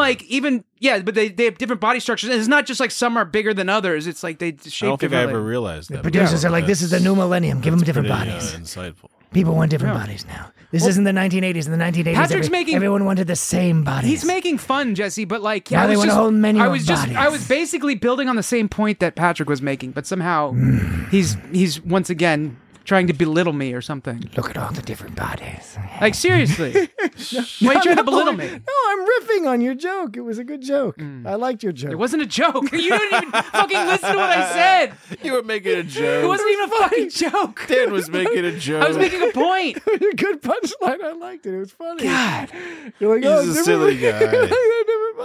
but they have different body structures. And it's not just like some are bigger than others. It's like they shape. I don't think I ever realized that. The producers are like, "This is the new millennium. Give them different bodies." Insightful. People want different bodies now. This isn't the 1980s. In the 1980s, everyone wanted the same bodies. He's making fun, Jesse, but like, now they want a whole menu of bodies. I was basically building on the same point that Patrick was making, but somehow he's once again trying to belittle me or something. Look at all the different bodies. Like, seriously. Why are you trying to belittle me? No, I'm riffing on your joke. It was a good joke. I liked your joke. It wasn't a joke. You didn't even fucking listen to what I said. You were making a joke. It wasn't even a fucking joke. Dan was making a joke. I was making a point. It was a good punchline. I liked it. It was funny. God. You're like, he's a silly guy. Different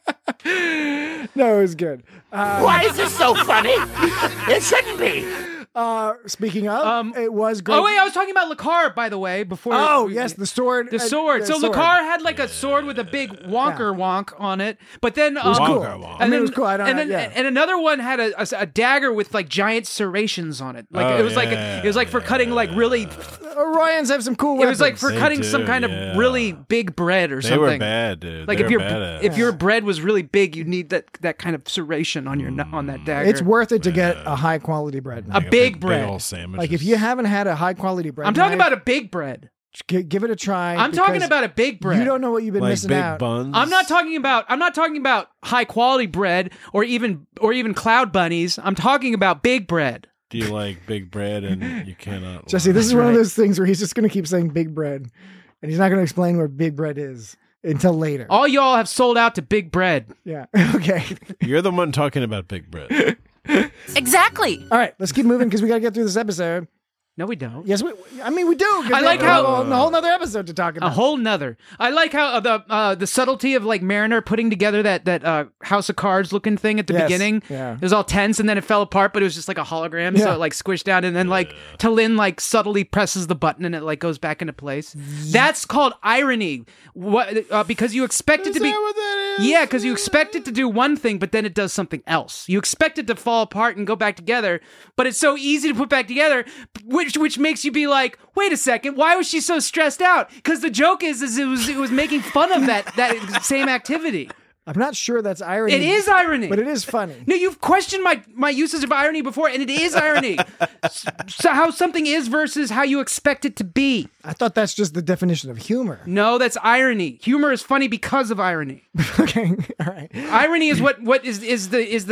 bodies. No, it was good. Why is this so funny? It shouldn't be. Speaking of, it was great. Oh wait, I was talking about Lakar, by the way. Before. Yes, the sword. The sword. So sword. Lakar had like a sword with a big wonk on it, but then It was cool. And it was cool. I don't and know. then and another one had a dagger with like giant serrations on it. Like it was like for cutting like really. Orions have some cool weapons. It was like for cutting some kind of really big bread or something. They were bad, dude. Like if your bread was really big, you need that kind of serration on your on that dagger. It's worth it to get a high quality bread. A big bread. Big old sandwiches. Like if you haven't had a high quality bread, I'm talking about a big bread. Give it a try. I'm talking about a big bread. You don't know what you've been like missing big out. buns. I'm not talking about high quality bread or even cloud bunnies. I'm talking about big bread. Do you like big bread and you cannot? Jesse, this is one of those things where he's just going to keep saying big bread, and he's not going to explain what big bread is until later. All y'all have sold out to big bread. Yeah. Okay. You're the one talking about big bread. Exactly. All right, let's keep moving because we got to get through this episode. No, we don't. Yes, we do. I like how a whole nother episode to talk about. A whole nother. I like how the subtlety of like Mariner putting together that House of Cards looking thing at the beginning. Yeah. It was all tense and then it fell apart, but it was just like a hologram, so it like squished down, and then like Talin like subtly presses the button and it like goes back into place. That's called irony. What? Because you expect it to be. What that is? Yeah, because you expect it to do one thing, but then it does something else. You expect it to fall apart and go back together, but it's so easy to put back together, which makes you be like, wait a second, why was she so stressed out? Because the joke is it was making fun of that same activity. I'm not sure that's irony. It is irony. But it is funny. No, you've questioned my usage of irony before, and it is irony. So how something is versus how you expect it to be. I thought that's just the definition of humor. No, that's irony. Humor is funny because of irony. Okay, all right. Irony is what is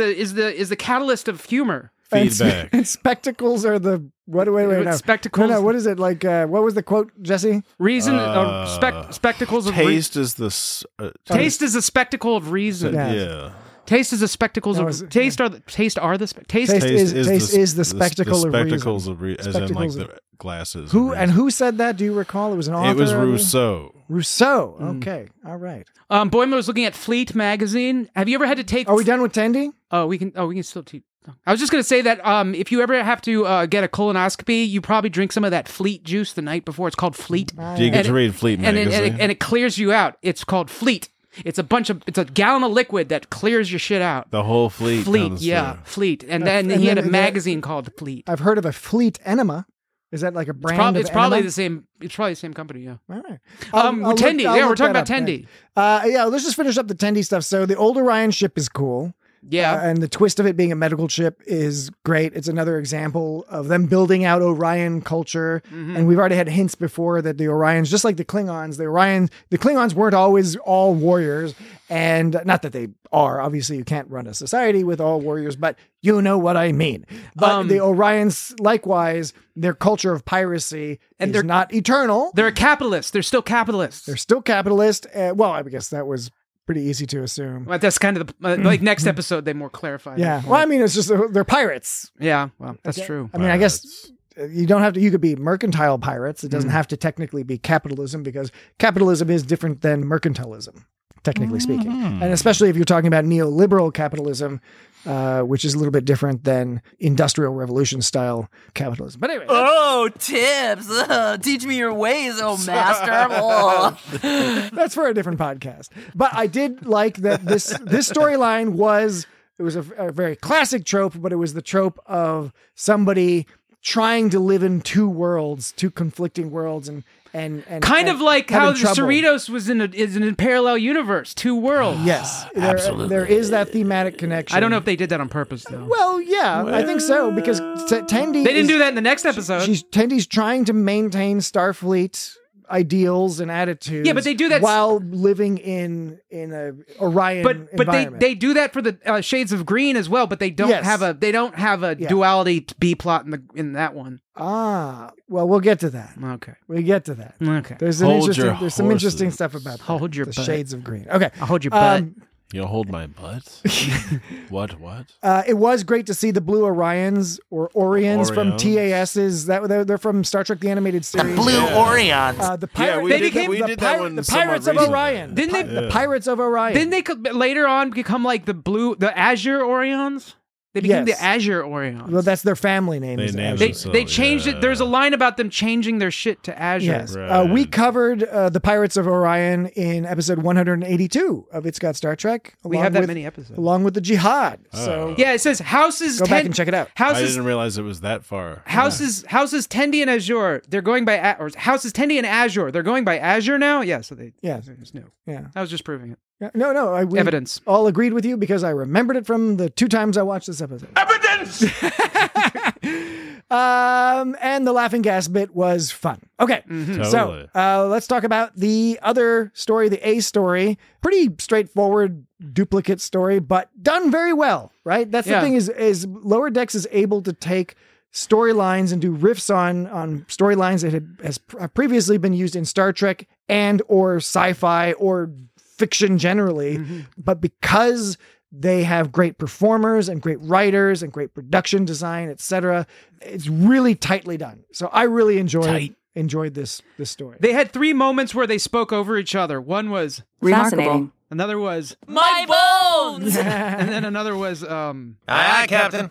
the catalyst of humor. Feedback. And spectacles are the what? Wait, no. Spectacles. No, what is it like? What was the quote, Jesse? Reason. Spectacles of taste is the taste is a spectacle of reason. yeah. Taste is a spectacles of taste are the taste is the spectacle of spectacles reason. As in like the glasses. Who said that? Do you recall? It was an author. It was Rousseau. Rousseau. Okay. All right. Boimler was looking at Fleet magazine. Have you ever had to take? Are we done with Tendi? We can still teach. I was just going to say that if you ever have to get a colonoscopy, you probably drink some of that Fleet juice the night before. It's called Fleet. Do you get to read Fleet magazine? And it clears you out. It's called Fleet. It's a gallon of liquid that clears your shit out. The whole Fleet. Fleet. And then he had a magazine called Fleet. I've heard of a Fleet enema. Is that like a brand? It's probably the same. It's probably the same company. Yeah. All right. Tendi. Yeah, we're talking about Tendi. Yeah. Let's just finish up the Tendi stuff. So the old Orion ship is cool. Yeah. And the twist of it being a medical ship is great. It's another example of them building out Orion culture. Mm-hmm. And we've already had hints before that the Orions, just like the Klingons, the Klingons weren't always all warriors. And not that they are. Obviously, you can't run a society with all warriors, but you know what I mean. But the Orions, likewise, their culture of piracy and they're not eternal. They're capitalists. They're still capitalists. Well, I guess that was pretty easy to assume. Well, that's kind of like next episode they more clarify. Yeah. Well, I mean, it's just they're pirates. Yeah. Well, that's true. I mean, I guess you don't have to. You could be mercantile pirates. It doesn't have to technically be capitalism because capitalism is different than mercantilism, technically speaking, and especially if you're talking about neoliberal capitalism. Which is a little bit different than industrial revolution style capitalism. But anyway. Oh, tips. Teach me your ways, oh master. That's for a different podcast. But I did like that this storyline was a very classic trope, but it was the trope of somebody trying to live in two conflicting worlds and kind of like how the Cerritos was in a parallel universe, two worlds. Yes, absolutely. There is that thematic connection. I don't know if they did that on purpose, though. Well, yeah, I think so because Tendi. They didn't do that in the next episode. Tendi's trying to maintain Starfleet ideals and attitudes. Yeah, but they do that while living in a Orion but environment. they do that for the Shades of Green as well. But they don't have a duality B plot in that one. Ah, well, we'll get to that. Okay, we get to that. Okay, there's some interesting stuff about that. Hold your the butt. Shades of Green. Okay, I'll hold your butt. You'll hold my butt? What? It was great to see the Blue Orions or Orions from TAS's. They're from Star Trek: The Animated Series. The Blue Orions. The Pirates of Orion. Didn't they? The Pirates of Orion. Didn't they later on become like the Azure Orions? They became Yes. the Azure Orions. Well, that's their family name. They is named Azure. it They changed it. There's a line about them changing their shit to Azure. Yes. Right. We covered the Pirates of Orion in episode 182 of It's Got Star Trek. We along have that with- many episodes. Along with the Jihad. So Yeah, it says houses. go back and check it out. I Houses. didn't realize it was that far. Houses Tendi and Azure. They're going by or Houses Tendi and Azure. They're going by Azure now. Yeah, so they just knew. Yeah. I was just proving it. Yeah, no. We Evidence. all agreed with you because I remembered it from the 2 times I watched this episode. Evidence! And the laughing gas bit was fun. Okay, Totally. so let's talk about the other story, the A story. Pretty straightforward duplicate story, but done very well, right? That's the Yeah. thing is Lower Decks is able to take storylines and do riffs on storylines that has previously been used in Star Trek and or sci-fi or fiction generally, but because they have great performers and great writers and great production design, etc. It's really tightly done. So I really enjoyed this story. They had 3 moments where they spoke over each other. One was Fascinating. another was My bones! and then another was Aye, aye, Captain.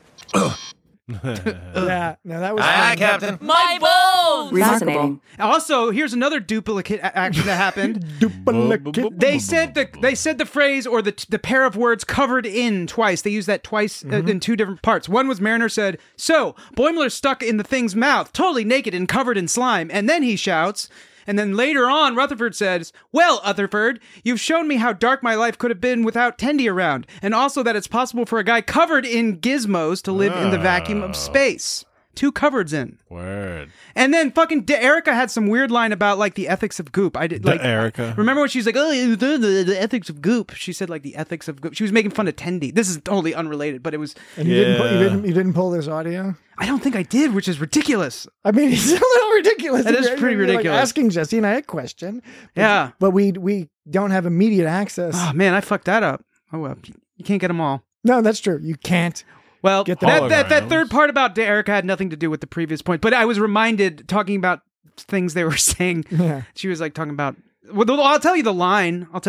Yeah, no, that was Aye, aye, fun. Captain. My bones! Fascinating. also here's another duplicate action that happened. Duplicate. They said the phrase or the pair of words covered in twice. They used that twice in 2 different parts. One was Mariner said, "So Boimler's stuck in the thing's mouth, totally naked and covered in slime," and then he shouts. And then later on, Rutherford says, "Well, Rutherford, you've shown me how dark my life could have been without Tendi around, and also that it's possible for a guy covered in gizmos to live in the vacuum of space." 2 covereds in. Word. And then fucking Erica had some weird line about like the ethics of goop. I did like Erica. Remember when she's like, "Oh, the ethics of goop." She said like the ethics of goop. She was making fun of Tendi. This is totally unrelated, but it was. And you didn't pull this audio? I don't think I did, which is ridiculous. I mean, it's a little ridiculous. That is You're- pretty you're, like, ridiculous. asking Jesse and I a question. Yeah. But we don't have immediate access. Oh man, I fucked that up. Oh well, you can't get them all. No, that's true. You can't. Well, Get the that holograms. third part about Erica had nothing to do with the previous point, but I was reminded talking about things they were saying. Yeah. She was like talking about. Well, I'll tell you the line. Okay.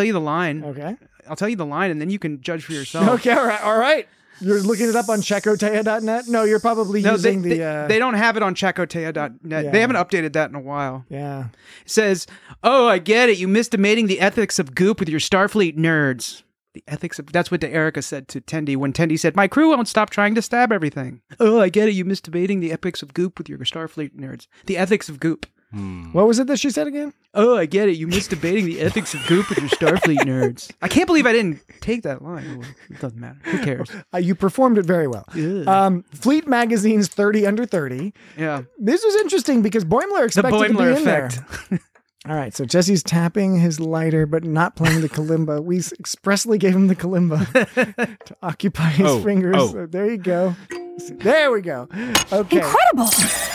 I'll tell you the line, and then you can judge for yourself. Okay. All right. You're looking it up on Checotea.net? No, you're probably using they don't have it on Checotea.net. Yeah. They haven't updated that in a while. Yeah. It says, "Oh, I get it. You missed debating the ethics of goop with your Starfleet nerds." The ethics of that's what Erica said to Tendi when Tendi said, "My crew won't stop trying to stab everything." Oh, I get it. You missed debating the ethics of goop with your Starfleet nerds. The ethics of goop. What was it that she said again? Oh, I get it. You missed debating the ethics of goop with your Starfleet nerds. I can't believe I didn't take that line. Well, it doesn't matter. Who cares? You performed it very well. Fleet Magazine's 30 Under 30. Yeah. This was interesting because Boimler The expected to be Boimler in there. effect. All right, so Jesse's tapping his lighter, but not playing the kalimba. We expressly gave him the kalimba to occupy his fingers. Oh. So there you go. There we go. Okay. Incredible.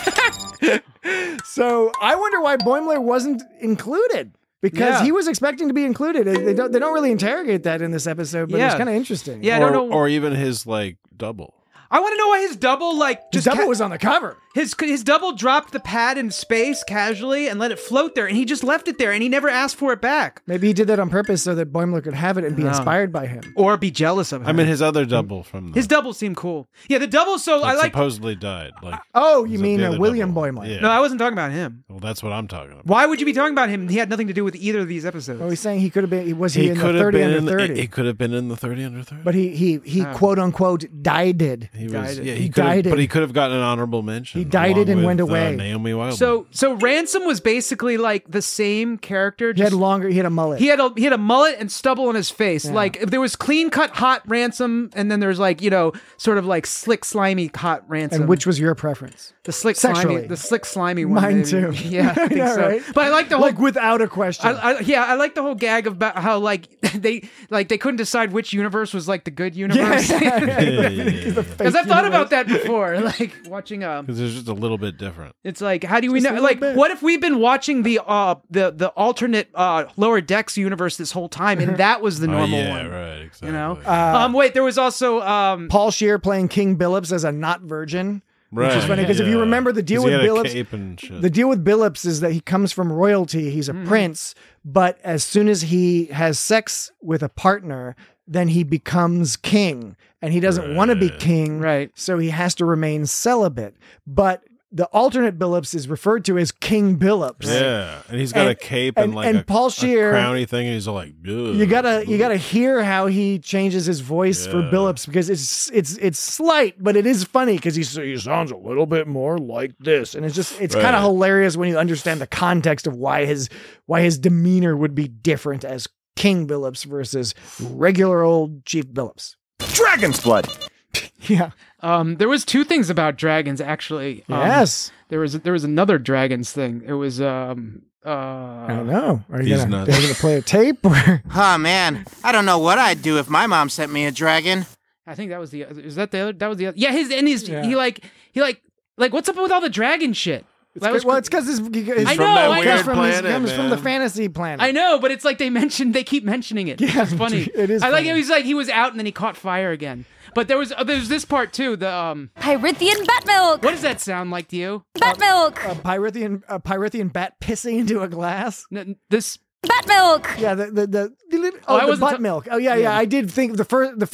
So I wonder why Boimler wasn't included. Because Yeah. he was expecting to be included. They don't really interrogate that in this episode, but it's Yeah. kind of interesting. Yeah, I don't know. Or even his like double. I want to know why his double His double was on the cover. His double dropped the pad in space casually and let it float there, and he just left it there, and he never asked for it back. Maybe he did that on purpose so that Boimler could have it and be inspired by him. Or be jealous of him. I mean, his other double from his double seemed cool. Yeah, the double, so I like... supposedly died. Like, Oh, you was mean the other William double. Boimler. Yeah. No, I wasn't talking about him. Well, that's what I'm talking about. Why would you be talking about him? He had nothing to do with either of these episodes. Well, he's saying he could have been, was he in the could have 30 been under 30? He could have been in the 30 under 30. But he quote unquote died. He was, Died. yeah, He he could have, died. but he could have gotten an honorable mention. He died along and with, went away. Naomi Wildman. So Ransom was basically like the same character. He had a mullet. He had a mullet and stubble on his face. Like if there was clean cut hot Ransom, and then there's like sort of like slick slimy hot Ransom. And which was your preference? the slick sexually? slimy one? Mine maybe. too. Yeah, I think Yeah, so. right? But I like the whole. Like without a question. I like the whole gag about how like they couldn't decide which universe was like the good universe. Because I've thought about that before, like watching because it's just a little bit different. It's like, how do we Just a know? little Like, bit. what if we've been watching the alternate Lower Decks universe this whole time, and that was the normal yeah, one? right, exactly. You know. Wait, there was also Paul Scheer playing King Billups as a not virgin. which is funny because if you remember the deal with Billups, the deal with Billups is that he comes from royalty. He's a prince, but as soon as he has sex with a partner, then he becomes king, and he doesn't want to be king, right? So he has to remain celibate. But the alternate Billups is referred to as King Billups. Yeah, and he's got a cape and like a Paul Scheer, crowny thing, and he's all like, ugh. you gotta hear how he changes his voice for Billups because it's slight, but it is funny because he sounds a little bit more like this, and it's kind of hilarious when you understand the context of why his demeanor would be different as King Billups versus regular old Chief Billups. Dragon's blood. Yeah. There was two things about dragons actually. Yes. There was another dragons thing. It was I don't know. Are you gonna play a tape? Oh man, I don't know what I'd do if my mom sent me a dragon. I think that was the. Is that the other? That was the other. Yeah, he like what's up with all the dragon shit? It's because his I know, comes from the fantasy planet. I know, but it's like they keep mentioning it. Yeah, it's funny. It is. I like funny. it. He's like he was out and then he caught fire again. But there's this part too. The Pyrithian bat milk. What does that sound like to you? Bat milk. A Pyrithian bat pissing into a glass. This. Bat milk. Yeah, the butt milk. Oh yeah. I did think the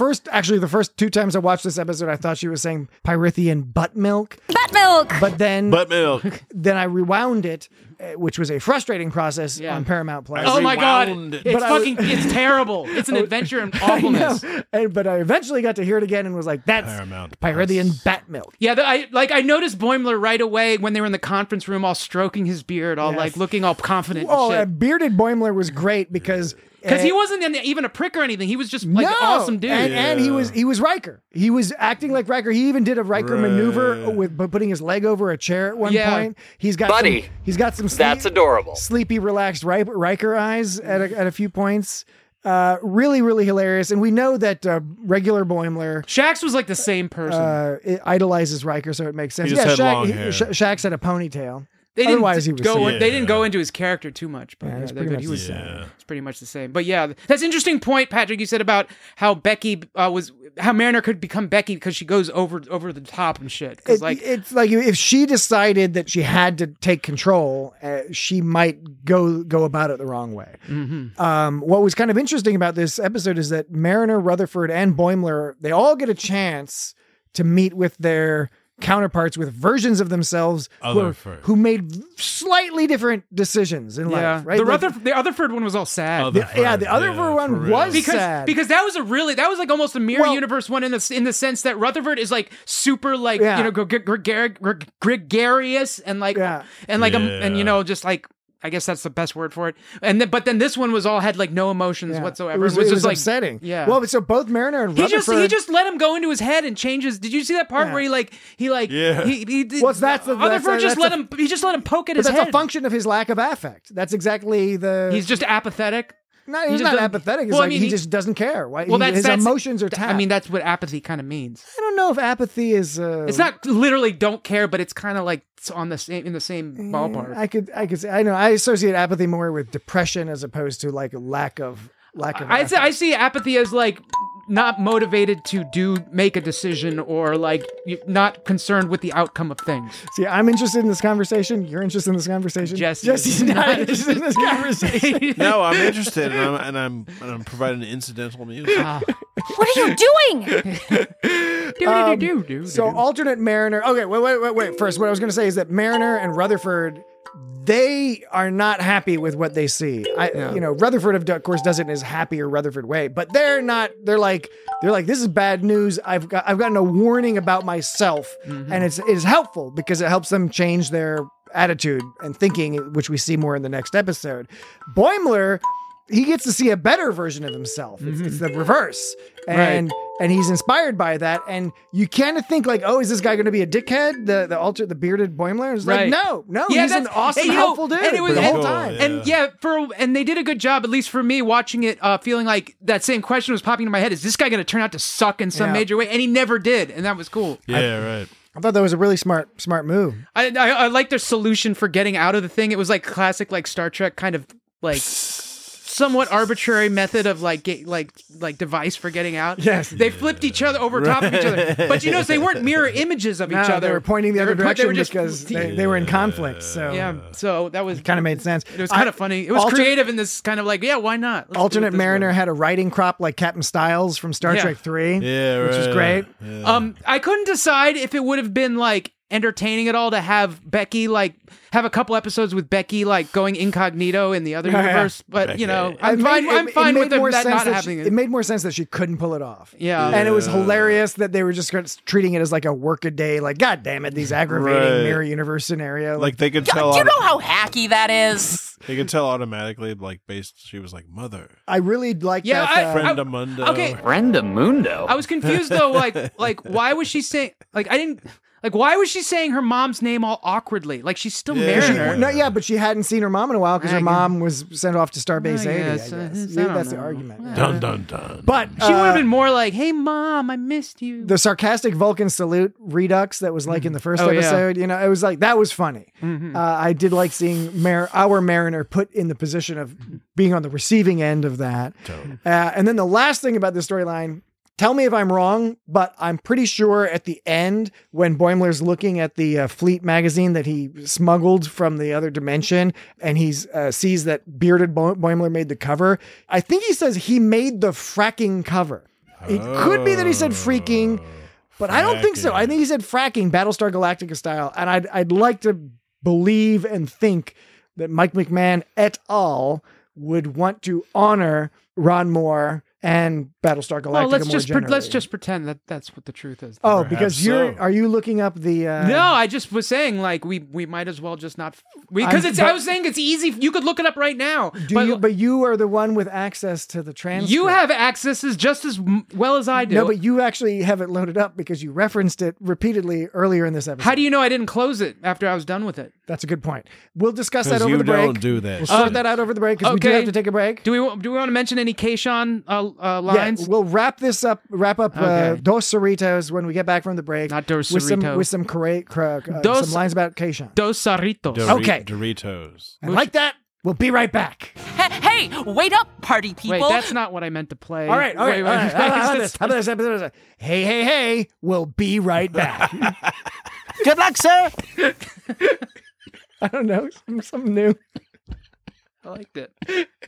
first two times I watched this episode, I thought she was saying Pyrithian butt milk. Bat milk. But then butt milk. Then I rewound it, which was a frustrating process on Paramount Plus. Oh my god, it's terrible. It's an adventure in awfulness. But I eventually got to hear it again and was like, that's Pyrithian bat milk. Yeah, I noticed Boimler right away when they were in the conference room, all stroking his beard, all like looking all confident. Oh, and shit. Bearded Boimler was great because he wasn't even a prick or anything. He was just like an awesome dude. And he was Riker. He was acting like Riker. He even did a Riker maneuver with putting his leg over a chair at one point. He's got some that's adorable. Sleepy, relaxed Riker eyes at a few points. Really, really hilarious. And we know that regular Boimler, Shax was like the same person. It idolizes Riker, so it makes sense. He just had long hair. Shax had a ponytail. They didn't go into his character too much, but it's pretty much the same. But yeah, that's an interesting point, Patrick. You said about how Becky how Mariner could become Becky because she goes over the top and shit. It's like if she decided that she had to take control, she might go about it the wrong way. Mm-hmm. What was kind of interesting about this episode is that Mariner, Rutherford, and Boimler, they all get a chance to meet with their counterparts with versions of themselves who made slightly different decisions in life, right? The Rutherford one was all sad. The Rutherford one was sad. Because that was like almost a mirror universe one in the sense that Rutherford is like super like gregarious and like and just like I guess that's the best word for it. But then this one had like no emotions whatsoever. It was just like upsetting. Yeah. Well, so both Mariner and Rutherford, he just let him go into his head and changes. Did you see that part where Rutherford just let him poke at his head? That's a function of his lack of affect. That's exactly He's just apathetic. No, he's not apathetic. It's he just doesn't care. His emotions are tapped. I mean, that's what apathy kind of means. I don't know if apathy is. It's not literally don't care, but it's kind of like it's in the same ballpark. I could say I know. I associate apathy more with depression as opposed to like lack of. I see apathy as like not motivated to make a decision or like not concerned with the outcome of things. See, I'm interested in this conversation. You're interested in this conversation. Jesse's not interested in this conversation. No, I'm interested, and I'm providing incidental music. What are you doing? So alternate Mariner. Okay, wait. First, what I was going to say is that Mariner and Rutherford, they are not happy with what they see. Rutherford of course does it in his happier Rutherford way, but they're not. They're like this is bad news. I've gotten a warning about myself, and it's helpful because it helps them change their attitude and thinking, which we see more in the next episode. Boimler, he gets to see a better version of himself. It's the reverse, and he's inspired by that. And you kind of think like, oh, is this guy going to be a dickhead? The bearded Boimler is like, no, he's an awesome, helpful dude the whole time. And they did a good job, at least for me, watching it, feeling like that same question was popping into my head: is this guy going to turn out to suck in some major way? And he never did, and that was cool. Right. I thought that was a really smart move. I like their solution for getting out of the thing. It was like classic, like Star Trek kind of like. somewhat arbitrary method of like device for getting out. Yes. They flipped each other over top of each other. But you notice they weren't mirror images of each other. They were pointing the other direction just, because they were in conflict. So yeah, so that was kind of made sense. It was kind of funny. It was creative in this kind of like, yeah, why not? Let's alternate Mariner had a writing crop like Captain Styles from Star Trek 3. Yeah, which was great. Yeah. I couldn't decide if it would have been like entertaining at all to have Becky like have a couple episodes with Becky like going incognito in the other universe, but Becky. you know, I'm fine with that not happening. It made more sense that she couldn't pull it off. Yeah. And it was hilarious that they were just treating it as like a work-a-day, like, God damn it, these aggravating mirror universe scenario. Like they could tell. Do you know how hacky that is? They could tell automatically, like she was like mother. I really like that. Brenda Mundo. Okay. Brenda Mundo. I was confused though, like why was she saying why was she saying her mom's name all awkwardly? Like she's still Mariner. But she hadn't seen her mom in a while because her mom was sent off to Starbase 80. I guess. Maybe that's the argument. Yeah. Dun dun dun. But she would have been more like, "Hey mom, I missed you." The sarcastic Vulcan salute redux that was like in the first episode, you know, it was like that was funny. Mm-hmm. I did like seeing our Mariner put in the position of being on the receiving end of that. Totally. And then the last thing about this storyline. Tell me if I'm wrong, but I'm pretty sure at the end, when Boimler's looking at the Fleet magazine that he smuggled from the other dimension, and he sees that bearded Boimler made the cover, I think he says he made the fracking cover. It could be that he said freaking, but I don't think so. I think he said fracking, Battlestar Galactica style, and I'd like to believe and think that Mike McMahon et al. Would want to honor Ron Moore and Battlestar Galactica. Well, let's just pretend that that's what the truth is. Oh, because are you looking up the? No, I just was saying like we might as well just not because I was saying it's easy. You could look it up right now. But you are the one with access to the transcript. You have accesses just as well as I do. No, but you actually have it loaded up because you referenced it repeatedly earlier in this episode. How do you know I didn't close it after I was done with it? That's a good point. We'll discuss that over the break. Don't do that. We'll sort that out over the break because we do have to take a break. Do we want to mention any Kayshawn lines? Yeah, we'll wrap up Dos Cerritos when we get back from the break. Not Dos Cerritos. With some lines about Kayshawn. Dos Cerritos. Okay. Doritos. I like that. We'll be right back. Hey, wait up, party people. Wait, that's not what I meant to play. All right. How about this? Hey. We'll be right back. Good luck, sir. I don't know. Something new. I liked it.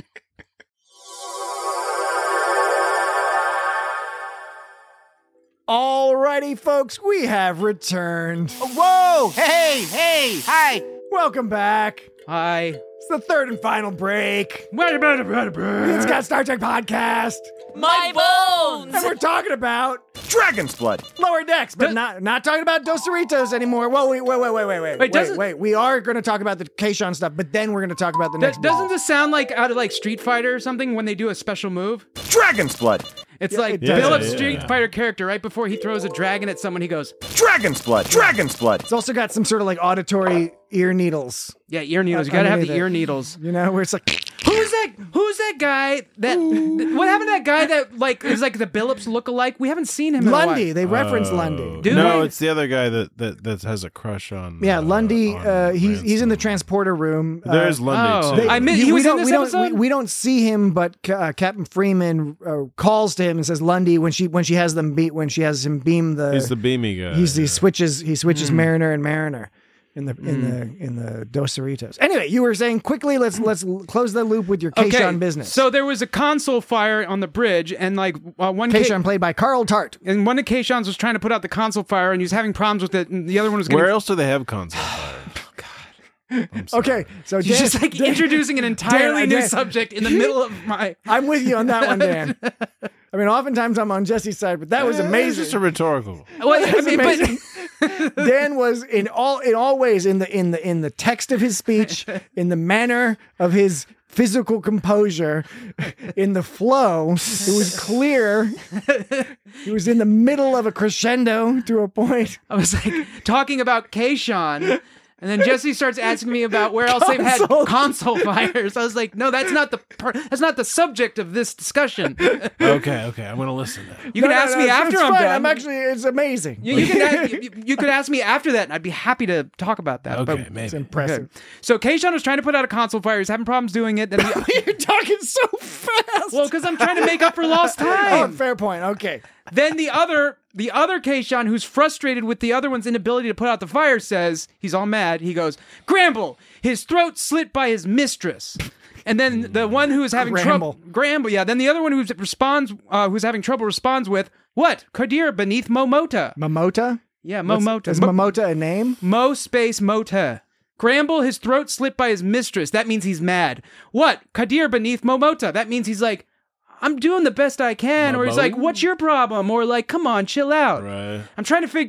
Alrighty, folks, we have returned. Whoa! Hey! Hi! Welcome back. Hi. It's the third and final break. It's got Star Trek Podcast. My bones! And we're talking about Dragon's Blood. Lower Decks, but not talking about Dos Cerritos anymore. Well, wait. We are going to talk about the Kayshawn stuff, but then we're going to talk about the next. Doesn't this sound like out of like Street Fighter or something when they do a special move? Dragon's Blood. It's like Philip's Street Fighter character right before he throws a dragon at someone, he goes, Dragon's Blood. Dragon's Blood. It's also got some sort of like auditory ear needles. Yeah, ear needles. You gotta have the ear needles. You know, where it's like, Who's that guy that what happened to that guy that like is like the Billups lookalike? We haven't seen him in Lundy. a while. They reference Lundy. It's the other guy that has a crush on. Yeah, Lundy. He's in the transporter room. There's Lundy too. He was in this episode. We don't see him, but Captain Freeman calls to him and says Lundy when she has him beam the. He's the beamy guy. He switches Mariner and Mariner. In the Dos Cerritos. Anyway, you were saying quickly. Let's close the loop with your Kayshawn business. So there was a console fire on the bridge, and like one Kayshawn played by Carl Tart, and one of Kayshawns was trying to put out the console fire, and he was having problems with it, and the other one was. Where else do they have console fires? Okay, so you're just like introducing an entirely new subject in the middle of my. I'm with you on that one, Dan. I mean, oftentimes I'm on Jesse's side, but that was amazing. It's just a rhetorical. Amazing. Dan was in all ways in the text of his speech, in the manner of his physical composure, in the flow. It was clear. He was in the middle of a crescendo to a point. I was like talking about Kayshawn. And then Jesse starts asking me about where else they've had console fires. I was like, no, that's not the subject of this discussion. Okay, I'm going to listen now. You can ask me after I'm done. It's amazing. You could ask me after that, and I'd be happy to talk about that. Okay, but, maybe. It's impressive. Okay. So Keishan was trying to put out a console fire. He's having problems doing it. Then You're talking so fast. Well, because I'm trying to make up for lost time. Oh, fair point. Okay. Then the other Keishan, who's frustrated with the other one's inability to put out the fire, says, he's all mad. He goes, Gramble, his throat slit by his mistress. And then the one who is having trouble, Gramble, yeah. Then the other one who's having trouble responds with, what? Kadir beneath Momota. Momota? Yeah, Momota. Is Momota a name? Mo space Mota. Gramble, his throat slit by his mistress. That means he's mad. What? Kadir beneath Momota. That means he's like, I'm doing the best I can, or he's like, "What's your problem?" Or like, "Come on, chill out." Right. I'm trying to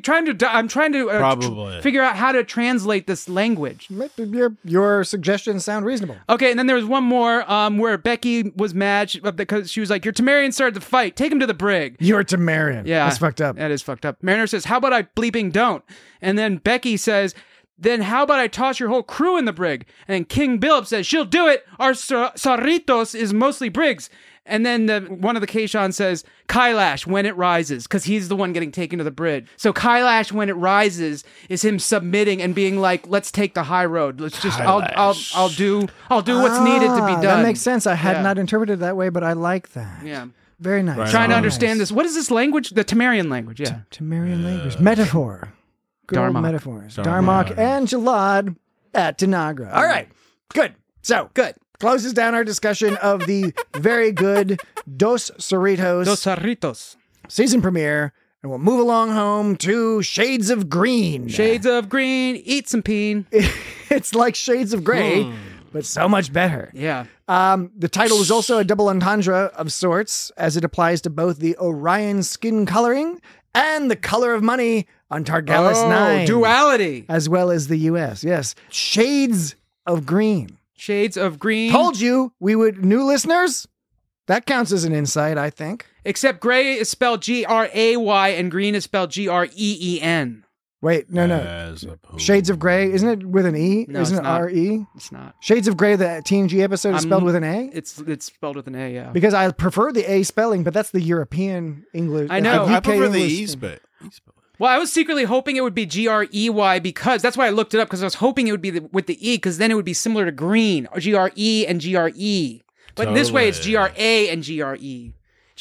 figure out how to translate this language. Your suggestions sound reasonable. Okay, and then there was one more where Becky was mad because she was like, "Your Temerian started the fight. Take him to the brig." Your Temerian. Yeah, that's fucked up. That is fucked up. Mariner says, "How about I bleeping don't?" And then Becky says, "Then how about I toss your whole crew in the brig?" And then King Billip says, "She'll do it. Our Cerritos is mostly brigs." And then one of the Keishan says, Kailash, when it rises, because he's the one getting taken to the bridge. So Kailash, when it rises, is him submitting and being like, let's take the high road. Let's just, I'll do what's needed to be done. That makes sense. I had not interpreted it that way, but I like that. Yeah. Very nice. Right Trying to understand this. What is this language? The Temerian language, yeah. Temerian language. Metaphor. Good old Darmok. metaphors. Darmok and Jalad at Tanagra. All right. Good. So, good. Closes down our discussion of the very good Dos Cerritos season premiere, and we'll move along home to Shades of Green. Shades of Green, eat some peen. It's like Shades of Grey, but so much better. Yeah. The title is also a double entendre of sorts, as it applies to both the Orion skin coloring and the color of money on Targalis 9. Duality. As well as the U.S. Yes. Shades of Green. Shades of Green. Told you we would, new listeners, that counts as an insight, I think. Except gray is spelled Gray and green is spelled Green. Wait, no. Shades of Grey, isn't it with an E? No, isn't it's it not. R-E? It's not. Shades of Grey, the TNG episode, is spelled with an A? It's spelled with an A, yeah. Because I prefer the A spelling, but that's the European English. I know. I prefer the English E spelling. Well, I was secretly hoping it would be Grey because that's why I looked it up, because I was hoping it would be with the E, because then it would be similar to green, or GRE and GRE. But this way it's GRA and GRE.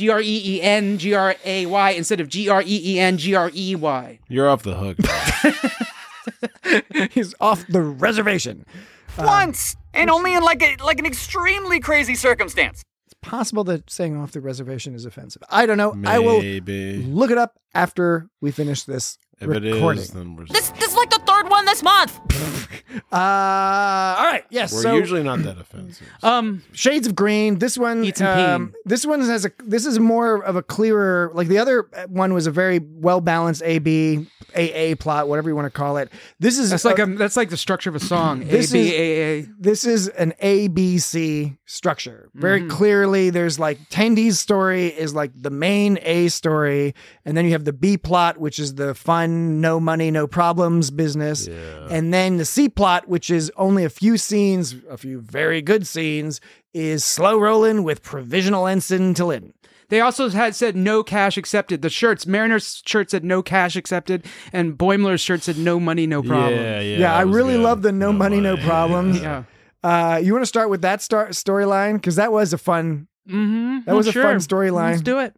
GREEN, GRAY instead of GREEN, GREY. You're off the hook. He's off the reservation. Once! And only in like an extremely crazy circumstance. It's possible that saying off the reservation is offensive. I don't know. I will look it up after we finish this recording. It is, then we're... This is like the third one this month. All right. Yes. We're usually not that offensive. Shades of Green. This one. This one has this is more of a clearer. Like the other one was a very well balanced AA plot, whatever you want to call it. This is that's like the structure of a song. This AA. This is an ABC structure. Very clearly, there's like Tendy's story is like the main A story, and then you have the B plot, which is the fun, no money, no problems business, and then the C plot, which is only a few scenes, a few very good scenes, is slow rolling with provisional ensign Tillin. They also had said no cash accepted. The shirts, Mariner's shirt said no cash accepted, and Boimler's shirt said no money, no problem. Yeah, I really love the no money, no problems. Yeah. You want to start with that storyline? Because that was a fun. That was a fun storyline. Let's do it.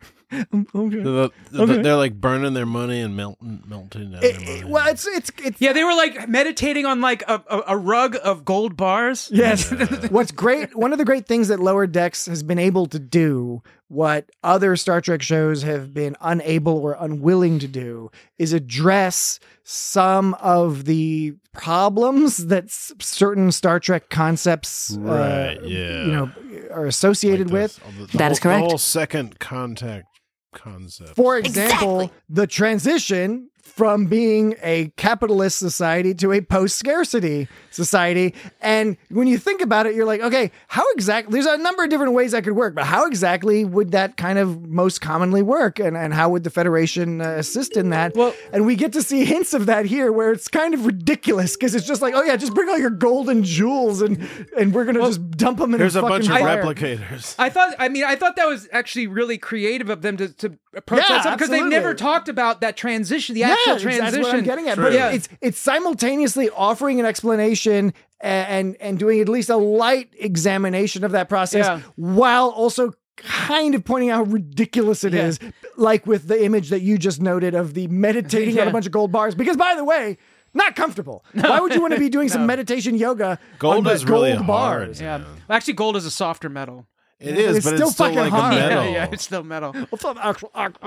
They're like burning their money and melting down their money. Well, it's yeah. They were like meditating on like a rug of gold bars. Yes. What's great? One of the great things that Lower Decks has been able to do, what other Star Trek shows have been unable or unwilling to do, is address some of the problems that certain Star Trek concepts, are associated with. That is correct. The whole second contact concept. For example, the transition from being a capitalist society to a post-scarcity society. And when you think about it, you're like, okay, how exactly, there's a number of different ways that could work, but how exactly would that kind of most commonly work? And how would the Federation assist in that? Well, and we get to see hints of that here where it's kind of ridiculous because it's just like, oh yeah, just bring all your gold and jewels and we're going to just dump them in There's a bunch of fire. replicators. I thought that was actually really creative of them to approach Yeah, that because they've absolutely. never talked about that transition, the actual transition. That's what I'm getting at. True. But Yeah. it's simultaneously offering an explanation and doing at least a light examination of that process Yeah. while also kind of pointing out how ridiculous it is, like with the image that you just noted of the meditating on a bunch of gold bars. Because by the way, not comfortable. Why would you want to be doing some meditation yoga Gold on is really gold hard. bars? Yeah. Actually, gold is a softer metal. It is, It's but still it's still fucking like hard. a metal. Yeah, it's still metal. What's up, actual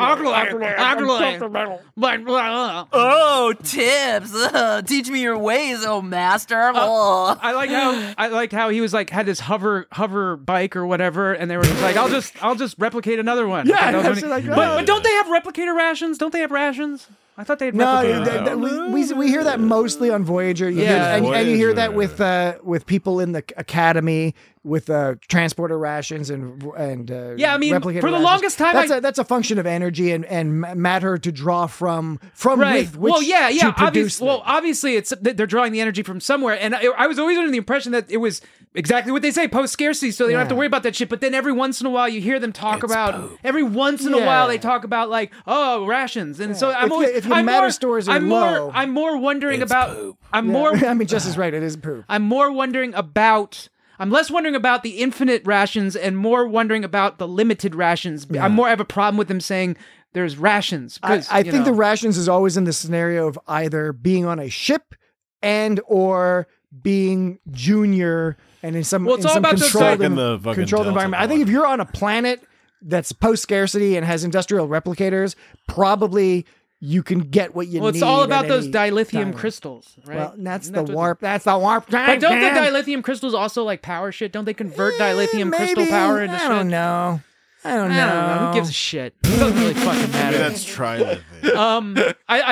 Oh, tips. Teach me your ways, oh master. Oh. I like how he was like had this hover bike or whatever, and they were just like, I'll just replicate another one. Yeah, I thought that was it's funny. like, but don't they have replicator rations? Don't they have rations? I thought they had No, replicator. we hear that mostly on Voyager. You hear, Yeah. and you hear that Voyager. with people in the academy with transporter rations and Yeah, I mean, replicator for the rations. longest time, that's a function of energy and matter to draw from Right. with which Well, yeah. to produce them. Obviously, it's they're drawing the energy from somewhere, and I was always under the impression that it was exactly what they say, post scarcity, so they don't have to worry about that shit. But then every once in a while, you hear them talk about. Every once in a while, they talk about like, oh, rations, and so I'm always if your matter stores are low, I'm more wondering it's about. poop. I'm more. I mean, Jess is right. It is poop. I'm more wondering about. I'm less wondering about the infinite rations and more wondering about the limited rations. I have a problem with them saying there's rations. I think the rations is always in the scenario of either being on a ship and or being junior and in some, Well, it's in all some about those controlled, Stuck in the fucking controlled Delta environment. I think if you're on a planet that's post-scarcity and has industrial replicators, probably you can get what you need. Well, it's all about at those any dilithium time. crystals, right? Well, that's Isn't the that what- warp. That's the warp. But don't the dilithium crystals also like power shit? Don't they convert dilithium crystal Maybe. power into I shit? don't know. I don't know. Who gives a shit? It doesn't really fucking Maybe matter. that's trilithium.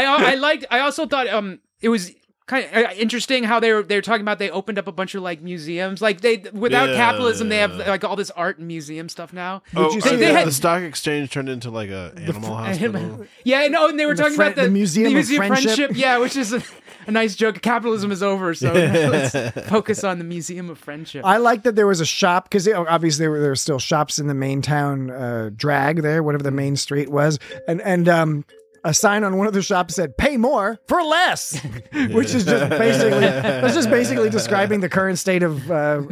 I also thought it was kind of interesting how they were talking about they opened up a bunch of like museums, like they without capitalism they have like all this art and museum stuff now. Oh, they had the stock exchange turned into like a animal hospital. Yeah, no, and they were talking about the Museum of Friendship. Yeah, which is a nice joke. Capitalism is over, so let's focus on the Museum of Friendship. I like that there was a shop because obviously there were still shops in the main town drag there, whatever the main street was, and a sign on one of the shops said "Pay more for less," which is just basically describing the current state of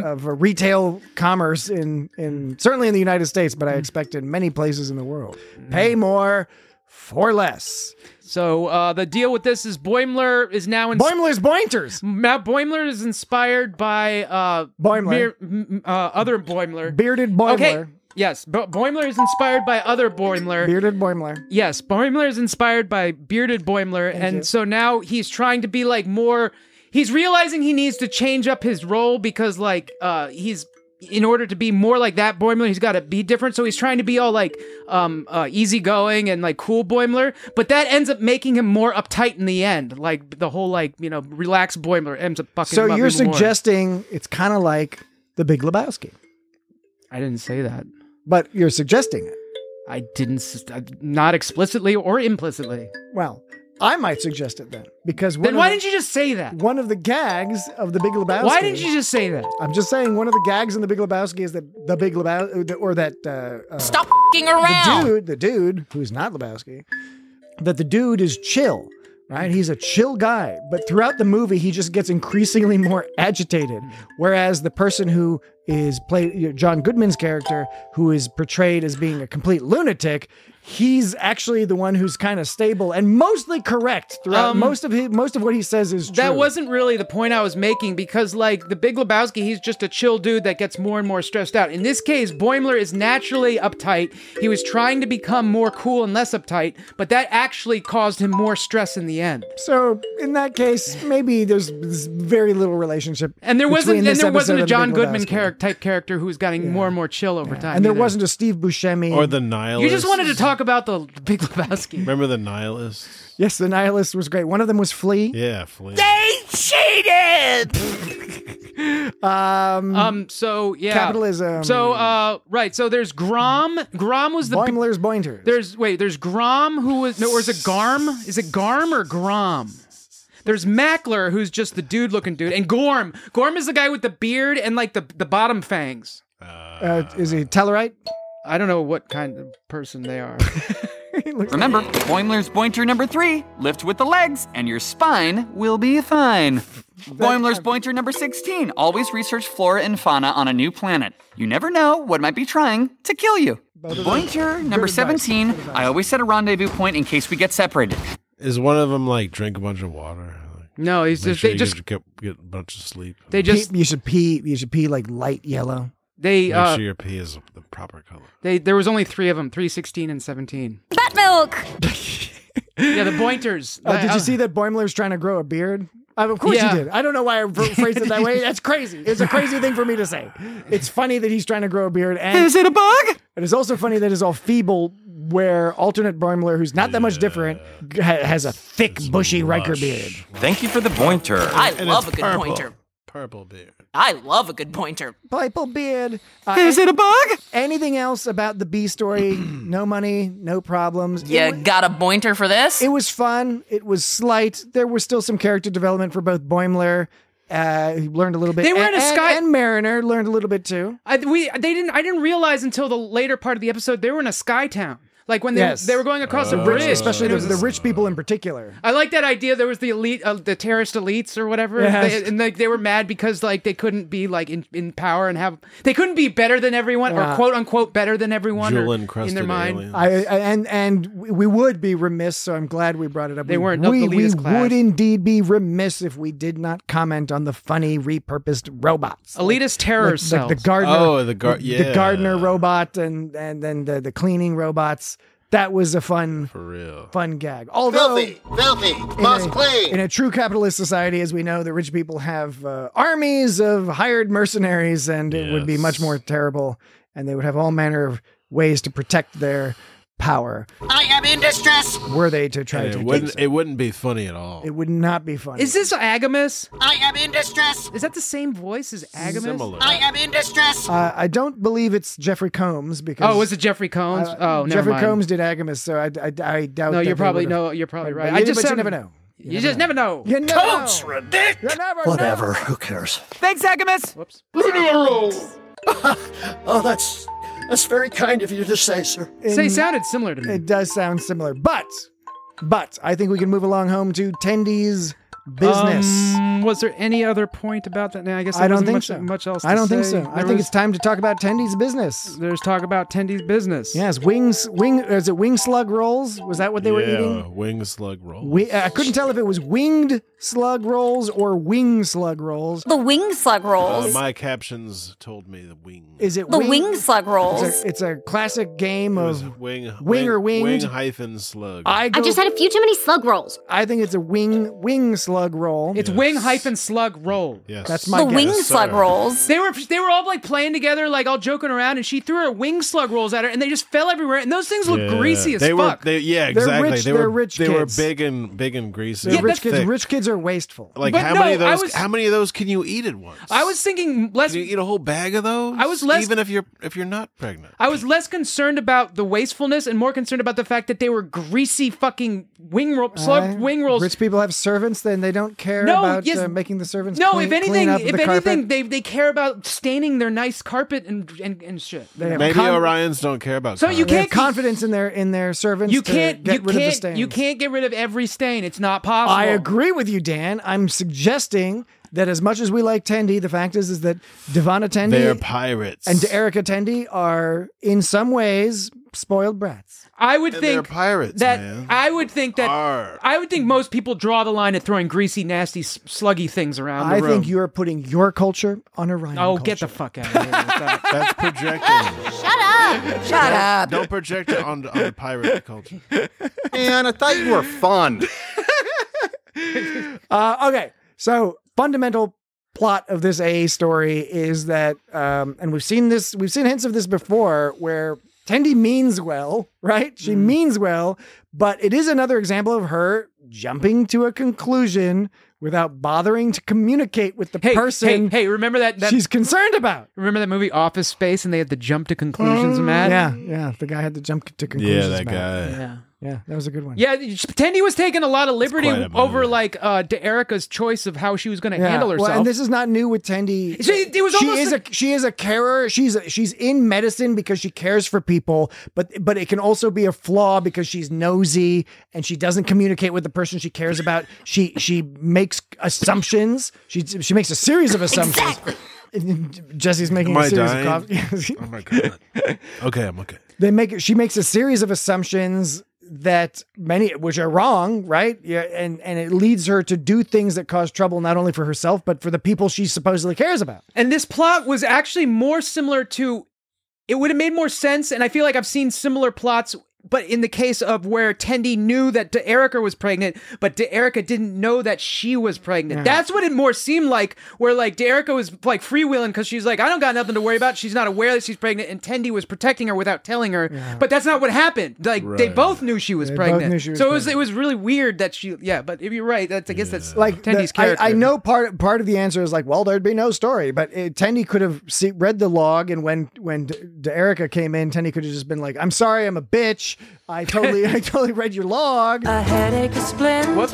retail commerce in certainly in the United States, but I expect in many places in the world. Pay more for less. So the deal with this is Boimler is now Boimler's Bointers. Now Boimler is inspired by Boimler. other Boimler. Bearded Boimler. Okay. Yes, Boimler is inspired by other Boimler. Bearded Boimler. Yes, Boimler is inspired by Bearded Boimler, and so now he's trying to be like more. He's realizing he needs to change up his role because like he's in order to be more like that Boimler, he's got to be different. So he's trying to be all like easygoing and like cool Boimler, but that ends up making him more uptight in the end. Like the whole like relaxed Boimler ends up fucking. So him up you're even more. suggesting it's kind of like The Big Lebowski. I didn't say that. But you're suggesting it. I didn't, not explicitly or implicitly. Well, I might suggest it then, because Then why didn't you just say that? One of the gags of The Big Lebowski. Why didn't you just say that? I'm just saying one of the gags in The Big Lebowski is that the Big Lebowski, or that Stop f***ing around. the dude who's not Lebowski, that the dude is chill. Right? He's a chill guy, but throughout the movie, he just gets increasingly more agitated. Whereas the person who is played, John Goodman's character, who is portrayed as being a complete lunatic, he's actually the one who's kind of stable and mostly correct throughout. Most of what he says is true. That wasn't really the point I was making, because like the Big Lebowski, he's just a chill dude that gets more and more stressed out. In this case, Boimler is naturally uptight. He was trying to become more cool and less uptight, but that actually caused him more stress in the end. So in that case, maybe there's very little relationship. And there wasn't a John Goodman character dark type character who's getting more and more chill over time. And there either. wasn't a Steve Buscemi. Or the Nihilist. You just wanted to talk about the Big Lebowski. Remember the Nihilists? Yes, the Nihilist was great. One of them was Flea. Yeah, Flea. They cheated! So yeah, Capitalism. So right. So there's Grom. Grom was the Boimler's Bointers. There's Grom who was or is it Garm? Is it Garm or Grom? There's Mackler, who's just the dude-looking dude, and Gorm. Gorm is the guy with the beard and like the bottom fangs. Is he Tellarite? I don't know what kind of person they are. Remember, Boimler's Bointer number 3, lift with the legs, and your spine will be fine. Boimler's Bointer number 16, always research flora and fauna on a new planet. You never know what might be trying to kill you. Bointer number 17, I always set a rendezvous point in case we get separated. Is one of them like drink a bunch of water? No, he's Make just sure they you just get a bunch of sleep. they just You should pee. You should pee like light yellow. they Make sure your pee is the proper color. there was only 3 of them, 3, 16, and 17. Bat milk. Yeah, the Bointers. Did you see that Boimler's trying to grow a beard? Of course Yeah. you did. I don't know why I phrased it that way. That's crazy. It's a crazy thing for me to say. It's funny that he's trying to grow a beard. And Is it a bug? it is also funny that it's all feeble, where alternate Boimler, who's not that much different, has a thick, bushy Riker beard. Thank you for the Bointer. I love a good pointer. Purple beard. I love a good pointer. Purple beard. Is it a bug? Anything else about the B story? No money, no problems. You got a pointer for this? It was fun. It was slight. There was still some character development for both Boimler. He learned a little bit. They were in a sky- and Mariner learned a little bit too. I didn't realize until the later part of the episode they were in a sky town. Like when Yes. they were going across a bridge, Especially and it was the rich people in particular. I like that idea. There was the elite, the terrorist elites or whatever, Yes. and they were mad because like they couldn't be like in power and they couldn't be better than everyone or quote unquote better than everyone or in their mind. And we would be remiss. So I'm glad we brought it up. They weren't of the We elitist class. would indeed be remiss if we did not comment on the funny repurposed robots, Elitist terror like cells. the gardener. Oh, the gardener robot, and then the cleaning robots. That was a fun gag. Although, filthy, must clean. In a true capitalist society, as we know, the rich people have armies of hired mercenaries, and it would be much more terrible, and they would have all manner of ways to protect their power. I am in distress. Were they to try to do so. It wouldn't be funny at all. It would not be funny. Is this Agamus? I am in distress. Is that the same voice as Agamus? Similar. I am in distress. I don't believe it's Jeffrey Combs because. Oh, was it Jeffrey Combs? never Jeffrey mind. Combs did Agamus, so I doubt. No, that you're probably they you're probably right. But you never know. You just never know. You never Coach, know. ridiculous. You never Whatever, know. who cares? Thanks, Agamus. Whoops. Leave me alone. Oh, that's very kind of you to say, sir. Sounded similar to me. It does sound similar, but I think we can move along home to Tendy's business. Was there any other point about that? Now, I guess there I don't wasn't think much so. else. I don't to think say. so. I think it's time to talk about Tendy's business. There's talk about Tendy's business. Yes, is it wing slug rolls? Was that what they were eating? Wing slug rolls. I couldn't tell if it was winged slug rolls or wing slug rolls. The wing slug rolls. My captions told me the wing. Is it The wing slug rolls. It's a classic game of wing or winged. Wing hyphen slug. I just had a few too many slug rolls. I think it's a wing slug roll. It's wing hyphen slug roll. Yes. That's my The guess. wing slug rolls. They were all like playing together, like all joking around, and she threw her wing slug rolls at her, and they just fell everywhere. And those things look greasy as fuck. Exactly. They're rich They were kids. big and greasy. They're and rich kids. thick. Rich kids are wasteful. Like But how no, many of I those? was- How many of those can you eat at once? I was thinking less. Can you eat a whole bag of those? I was less- even if you're not pregnant. I was less concerned about the wastefulness and more concerned about the fact that they were greasy fucking slug wing rolls. Rich people have servants, then they don't care No, about yes. making the servants. No, clean, if anything, clean up the carpet. they care about staining their nice carpet and shit. They have Maybe Orions don't care about. So you They have can't confidence in their servants. you to can't get you rid of the can't stains. you can't get rid of every stain. It's not possible. I agree with you, Dan. I'm suggesting that as much as we like Tendy, the fact is that Devon Tendy They're pirates. and Erica Tendy are in some ways spoiled brats. I would And think they're pirates, that man. I would think that Arr. I would think most people draw the line at throwing greasy, nasty, sluggy things around the I room. think you're putting your culture on Orion Oh, culture. get the fuck out of here with that. That's projecting. Shut up. Shut up. Don't project it on the pirate culture. Man, I thought you were fun. Okay, so fundamental plot of this AA story is that, and we've seen hints of this before, where Tendi means well, right? She means well, but it is another example of her jumping to a conclusion without bothering to communicate with the person. Hey, remember that she's concerned about? Remember that movie Office Space, and they had to jump to conclusions, Matt? Yeah. The guy had to jump to conclusions. Yeah, that guy. Yeah, that was a good one. Yeah, Tendi was taking a lot of liberty over D'Erica's choice of how she was going to handle herself. Well, and this is not new with Tendi. She is a carer. She's in medicine because she cares for people, but it can also be a flaw because she's nosy and she doesn't communicate with the person she cares about. She makes assumptions. She makes a series of assumptions. Exactly. Jesse's making a series of coffee. Oh my God. Okay, I'm okay. She makes a series of assumptions that which are wrong, right? Yeah, and it leads her to do things that cause trouble not only for herself but for the people she supposedly cares about. And this plot was actually more similar to. It would have made more sense, and I feel like I've seen similar plots. But in the case of where Tendi knew that D'Erica was pregnant, but D'Erica didn't know that she was pregnant. Yeah. That's what it more seemed like, where like D'Erica was like freewheeling because she's like, I don't got nothing to worry about. She's not aware that she's pregnant, and Tendi was protecting her without telling her. Yeah. But that's not what happened. Like they both knew she was pregnant. It was really weird that she. Yeah, but if you're right, I guess that's like Tendi's character. I know part of the answer is like, well, there'd be no story, but Tendi could have read the log, and when D'Erica came in, Tendi could have just been like, I'm sorry, I'm a bitch. I totally read your log. A headache, a splinter. Whoops.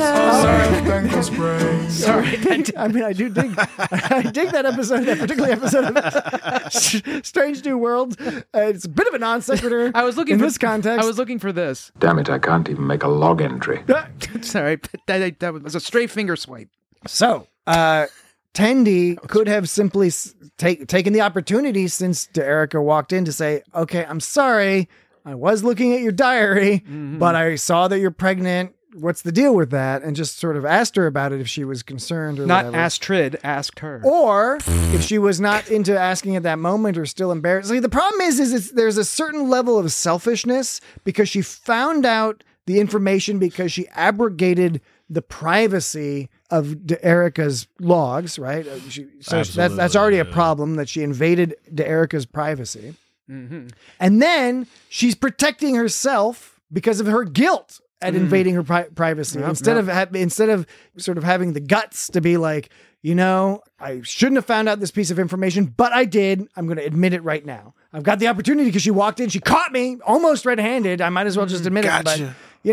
Sorry. I mean, I dig that episode, that particular episode of Strange New Worlds. It's a bit of a non sequitur. This context. I was looking for this. Damn it, I can't even make a log entry. Sorry, but that was a stray finger swipe. So, Tendi could have simply taken the opportunity since D'Erica walked in to say, okay, I'm sorry. I was looking at your diary, but I saw that you're pregnant. What's the deal with that? And just sort of asked her about it if she was concerned or not whatever. Astrid, asked her. Or if she was not into asking at that moment or still embarrassed. See, the problem is there's a certain level of selfishness because she found out the information because she abrogated the privacy of D'Erica's logs, right? That's already a problem that she invaded D'Erica's privacy. Mm-hmm. And then she's protecting herself because of her guilt at invading her privacy. Instead of sort of having the guts to be like, I shouldn't have found out this piece of information, but I did. I'm going to admit it right now. I've got the opportunity because she walked in, she caught me almost red-handed. I might as well just admit it. But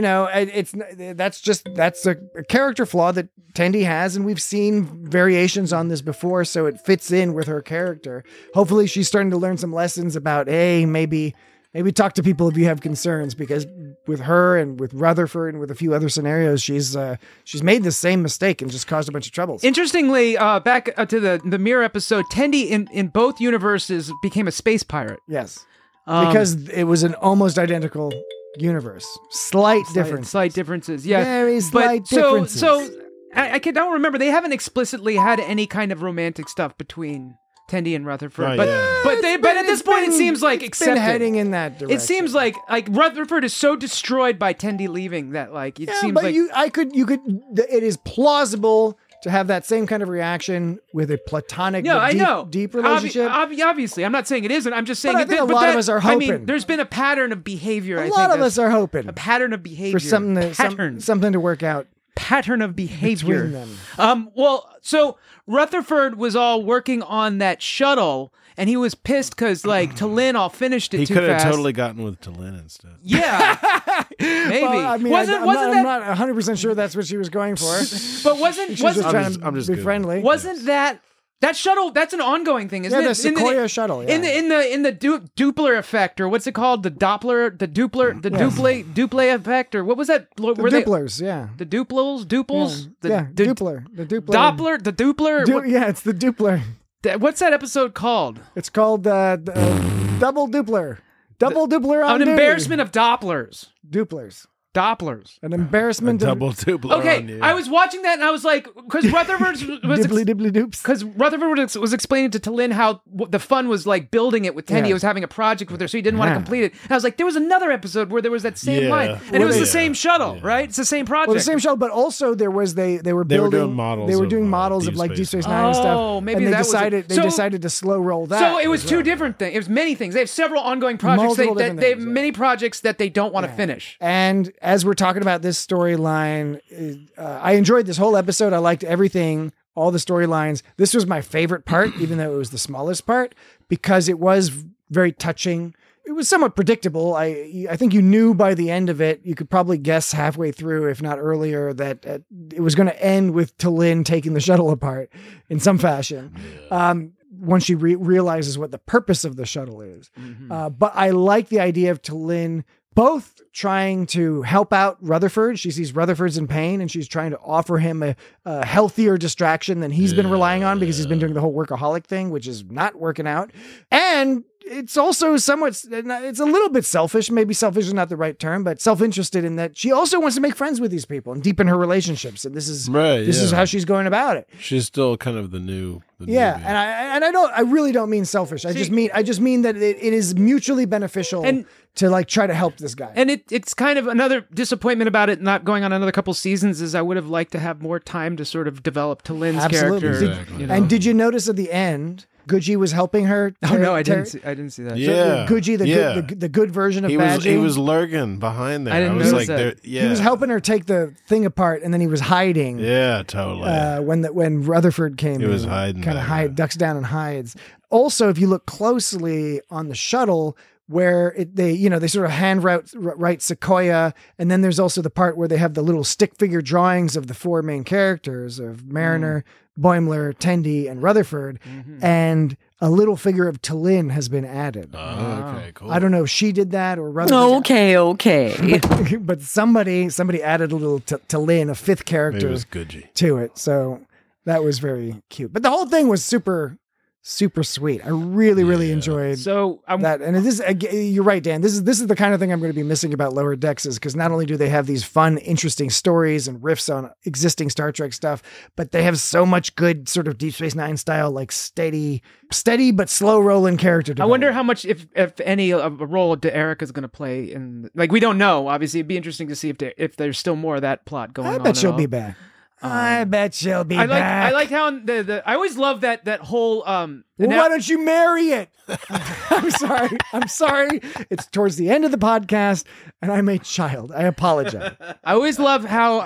that's a character flaw that Tendi has, and we've seen variations on this before, so it fits in with her character. Hopefully she's starting to learn some lessons about, maybe talk to people if you have concerns, because with her and with Rutherford and with a few other scenarios, she's made the same mistake and just caused a bunch of troubles. Interestingly, back to the Mirror episode, Tendi in both universes became a space pirate. Yes. Because it was an almost identical universe. Slight differences. Yeah. Very slight differences. So I don't remember. They haven't explicitly had any kind of romantic stuff between Tendi and Rutherford, but at this point it seems like accepted. Been heading in that direction. It seems like Rutherford is so destroyed by Tendi leaving that it seems like it is plausible to have that same kind of reaction with a platonic, deep relationship. Obviously, I'm not saying it isn't. I'm just saying. But I think a lot of us are hoping. I mean, there's been a pattern of behavior. A lot of us are hoping a pattern of behavior for something to work out. Pattern of behavior between them. So Rutherford was all working on that shuttle, and he was pissed because T'Lyn all finished it too fast. He could have totally gotten with T'Lyn instead. Yeah, maybe. Well, I mean, I'm not 100% sure that's what she was going for. But wasn't trying to be friendly? Wasn't that shuttle? That's an ongoing thing, isn't it? Yeah, the Sequoia shuttle. Yeah. In the Doppler effect, or what's it called? The Doppler effect, or what was that? The Dupplers, yeah. The Duples. Doppler. The Doppler. Doppler. The Doppler. Yeah, it's the Doppler. What's that episode called? It's called Double Doppler. Double Doppler on an embarrassment of Dopplers. Dupplers. Dopplers. An embarrassment. Double Duplo. Okay, I was watching that and I was like, because Rutherford was explaining to T'Lyn how the fun was like building it with Tendi. He was having a project with her, so he didn't want to complete it. And I was like, there was another episode where there was that same line, and it was the same shuttle, right? It's the same project. Well, the same shuttle, but also they were doing models of like Deep Space Nine and stuff. Oh, maybe and that they decided to slow roll that. So it was two different things. It was many things. They have several ongoing projects. They have many projects that they don't want to finish. And as we're talking about this storyline, I enjoyed this whole episode. I liked everything, all the storylines. This was my favorite part, even though it was the smallest part, because it was very touching. It was somewhat predictable. I think you knew by the end of it, you could probably guess halfway through, if not earlier, that it was going to end with T'Lyn taking the shuttle apart in some fashion. Once she realizes what the purpose of the shuttle is. But I like the idea of T'Lyn both trying to help out Rutherford. She sees Rutherford's in pain and she's trying to offer him a healthier distraction than he's been relying on because he's been doing the whole workaholic thing, which is not working out. And it's also it's a little bit selfish. Maybe selfish is not the right term, but self-interested in that she also wants to make friends with these people and deepen her relationships. And this is how she's going about it. She's still kind of the new. I really don't mean selfish. I just mean that it is mutually beneficial and to like try to help this guy. And it's kind of another disappointment about it not going on another couple seasons is I would have liked to have more time to sort of develop T'Lyn's character. Exactly. And did you notice at the end, Gucci was helping her? I didn't see that. Yeah, Gucci, the good version of Badgie. He was lurking behind there. I didn't notice that. He was helping her take the thing apart, and then he was hiding. Yeah, totally. When Rutherford came, he was hiding. Ducks down and hides. Also, if you look closely on the shuttle, where they sort of write Sequoia, and then there's also the part where they have the little stick figure drawings of the four main characters of Mariner, Boimler, Tendi, and Rutherford, and a little figure of T'Lyn has been added. Okay, cool. I don't know if she did that or Rutherford. Okay. But somebody added a little T'Lyn, a fifth character, to it. So that was very cute. But the whole thing was super sweet. I really enjoyed that. And you're right, Dan. This is the kind of thing I'm going to be missing about Lower Decks, is because not only do they have these fun, interesting stories and riffs on existing Star Trek stuff, but they have so much good sort of Deep Space Nine style, like steady but slow rolling character development. I wonder how much, if any, of a role D'Erica is going to play in. Like, we don't know. Obviously, it'd be interesting to see if there's still more of that plot going on. I bet she'll be back. I bet she'll be back. I like how I always love that whole. Why don't you marry it? I'm sorry. It's towards the end of the podcast, and I'm a child. I apologize. I always love how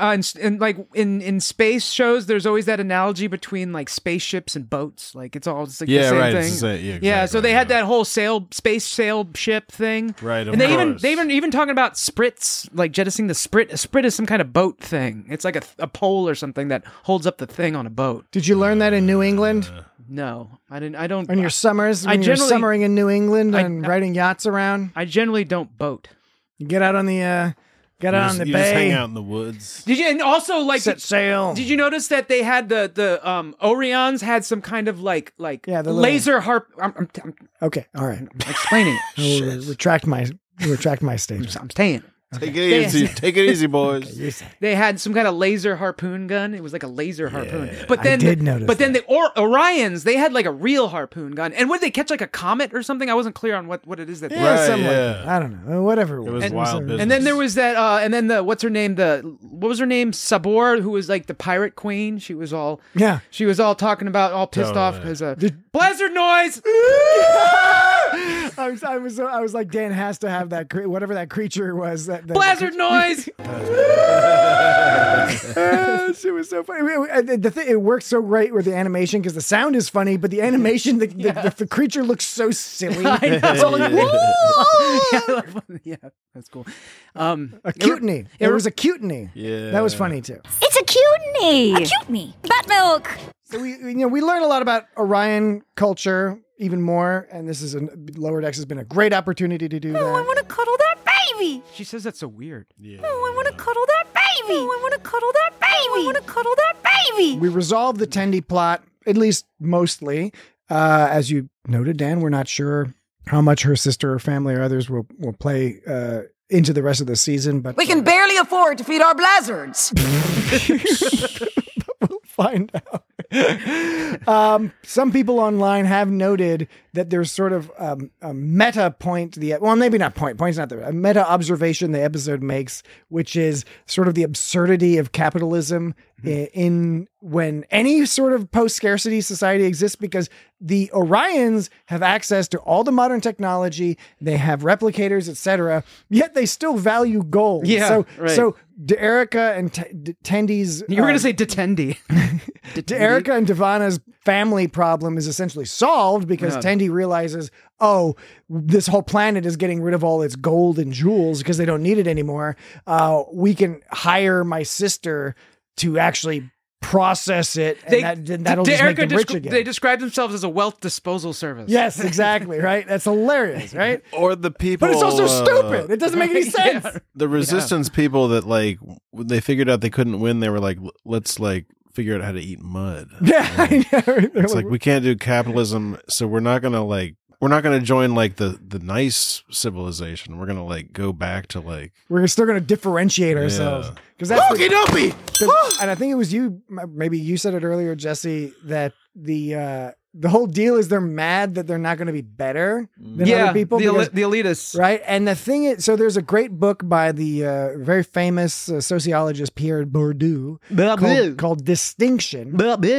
in space shows, there's always that analogy between like spaceships and boats. Like it's all just like the same thing. So they had that whole space sail ship thing, right? And they even talking about sprits, like jettisoning the sprit. A sprit is some kind of boat thing. It's like a pole or something that holds up the thing on a boat. Did you learn that in New England? No, I didn't. I don't. On your summers, when you're summering in New England and riding yachts around. I generally don't boat. You get out on the bay. Just hang out in the woods. Did you? And also, like, set sail. Did you notice that they had the Orions had some kind of like the laser harp? Okay, all right. I'm explaining it. I will retract my statement. I'm saying. Take it easy. Take it easy, boys. They had some kind of laser harpoon gun. It was like a laser harpoon. But I then, did notice. But then the Orions, they had like a real harpoon gun. And would they catch like a comet or something? I wasn't clear on what it is that. Something like that. I don't know. Whatever. It was wild business. And then there was that. And then what's her name? What was her name? Sabor, who was like the pirate queen. She was all. Yeah. She was all talking about all pissed off because blizzard noise. I was like, Dan has to have that whatever that creature was. That blizzard noise. It was so funny. It works so great with the animation because the sound is funny, but the animation, the creature looks so silly. I know. Yeah, that's cool. A cutiny. It was a cutiny. Yeah, that was funny too. It's a cutiny. A cutiny. Bat milk. So we learn a lot about Orion culture even more, and this is Lower Decks has been a great opportunity to do that. I want to cuddle that baby. She says that's so weird. Yeah. I want to cuddle that baby. I want to cuddle that baby. I want to cuddle that baby. We resolved the Tendi plot, at least mostly. As you noted, Dan, we're not sure how much her sister or family or others will play into the rest of the season. But We can barely afford to feed our blizzards. we'll find out. Some people online have noted that there's sort of a meta point. Maybe not point. Point's not there. A meta observation the episode makes, which is sort of the absurdity of capitalism in when any sort of post-scarcity society exists, because the Orions have access to all the modern technology, they have replicators, etc. Yet they still value gold. Yeah, so D'Erica and Tendy's... You were going to say Detendi. D'Erica and Devana's family problem is essentially solved because Tendy realizes, this whole planet is getting rid of all its gold and jewels because they don't need it anymore. We can hire my sister to actually process it, and that'll just make them rich again. They describe themselves as a wealth disposal service. Yes, exactly, right? That's hilarious, right? Or the people... But it's also stupid. It doesn't make any sense. Yeah. The resistance people that, like, when they figured out they couldn't win, they were like, let's, like, figure out how to eat mud. Yeah, I know. It's like, we can't do capitalism, so we're not going to join, like, the nice civilization. We're going to, like, go back to, like... We're still going to differentiate ourselves. Because that's and I think it was you, maybe you said it earlier, Jesse, that the whole deal is they're mad that they're not going to be better than other people. The elitists. Right? And the thing is, so there's a great book by the very famous sociologist Pierre Bourdieu called Distinction.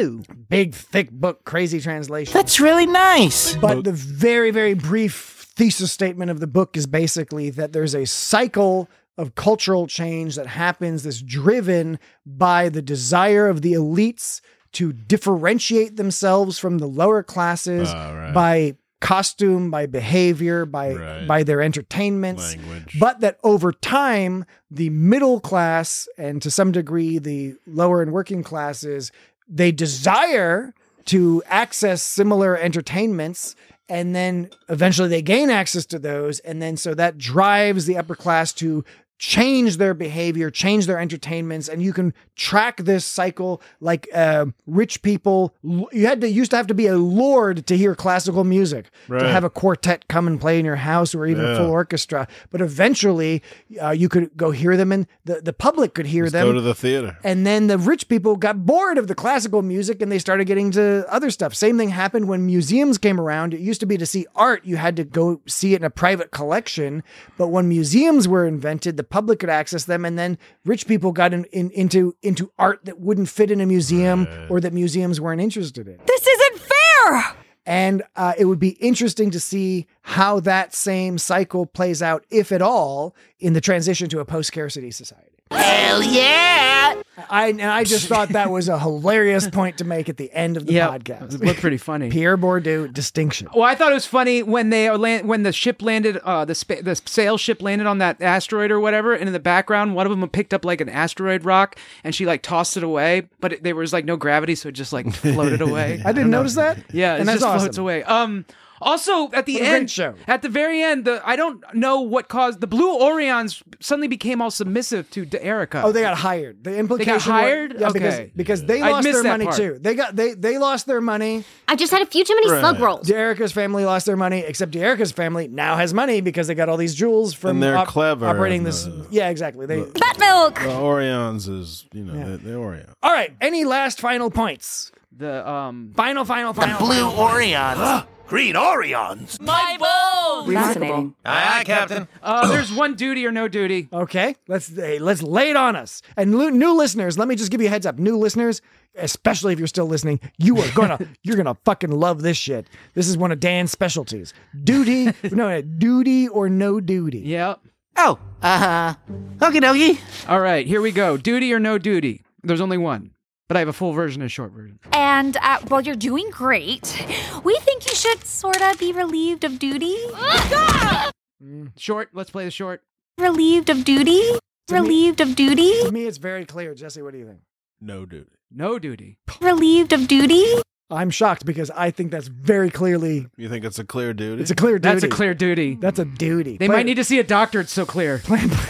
Big, thick book, crazy translation. That's really nice. But the very, very brief thesis statement of the book is basically that there's a cycle of cultural change that happens that's driven by the desire of the elites to differentiate themselves from the lower classes by costume, by behavior, by their entertainments. Language. But that over time, the middle class and to some degree the lower and working classes, they desire to access similar entertainments, and then eventually they gain access to those. And then so that drives the upper class to change their behavior, change their entertainments. And you can track this cycle like rich people. You used to have to be a lord to hear classical music, to have a quartet come and play in your house or even a full orchestra. But eventually you could go hear them and the public could hear them. Go to the theater. And then the rich people got bored of the classical music and they started getting to other stuff. Same thing happened when museums came around. It used to be to see art, you had to go see it in a private collection. But when museums were invented, the public could access them. And then rich people got into art that wouldn't fit in a museum or that museums weren't interested in. This isn't fair! And it would be interesting to see how that same cycle plays out, if at all, in the transition to a post-scarcity society. Hell yeah! I just thought that was a hilarious point to make at the end of the podcast. It looked pretty funny. Pierre Bourdieu, Distinction. Well, I thought it was funny when when the ship landed, the sail ship landed on that asteroid or whatever, and in the background, one of them picked up like an asteroid rock, and she like tossed it away, but there was like no gravity, so it just like floated away. I didn't notice that. Yeah, and it that's just awesome. floats away. Also, at the What a end, great show. at the very end, I don't know what caused the Blue Orions suddenly became all submissive to D'Erica. Oh, they got hired. The implication They got hired? was, Okay. because they I lost missed their that money part. too. They lost their money. I just had a few too many slug rolls. D'Erica's family lost their money, except D'Erica's family now has money because they got all these jewels from And they're clever operating and this. Yeah, exactly. Bat milk! The Orions is, the Orion. All right. Any last final points? The final. The blue Orions. Green Orions. My bones! Fascinating. Aye, Captain. there's one duty or no duty. Okay, let's lay it on us. And new listeners, let me just give you a heads up. New listeners, especially if you're still listening, you're gonna fucking love this shit. This is one of Dan's specialties. Duty or no duty. Yep. Oh, okie dokie. All right, here we go. Duty or no duty. There's only one, but I have a full version and a short version. And while you're doing great, we think you should sort of be relieved of duty. Short. Let's play the short. Relieved of duty? Relieved of duty? To me, it's very clear. Jesse, what do you think? No duty. No duty. Relieved of duty? I'm shocked because I think that's very clearly. You think it's a clear duty? It's a clear duty. That's a clear duty. That's a duty. They might need to see a doctor. It's so clear.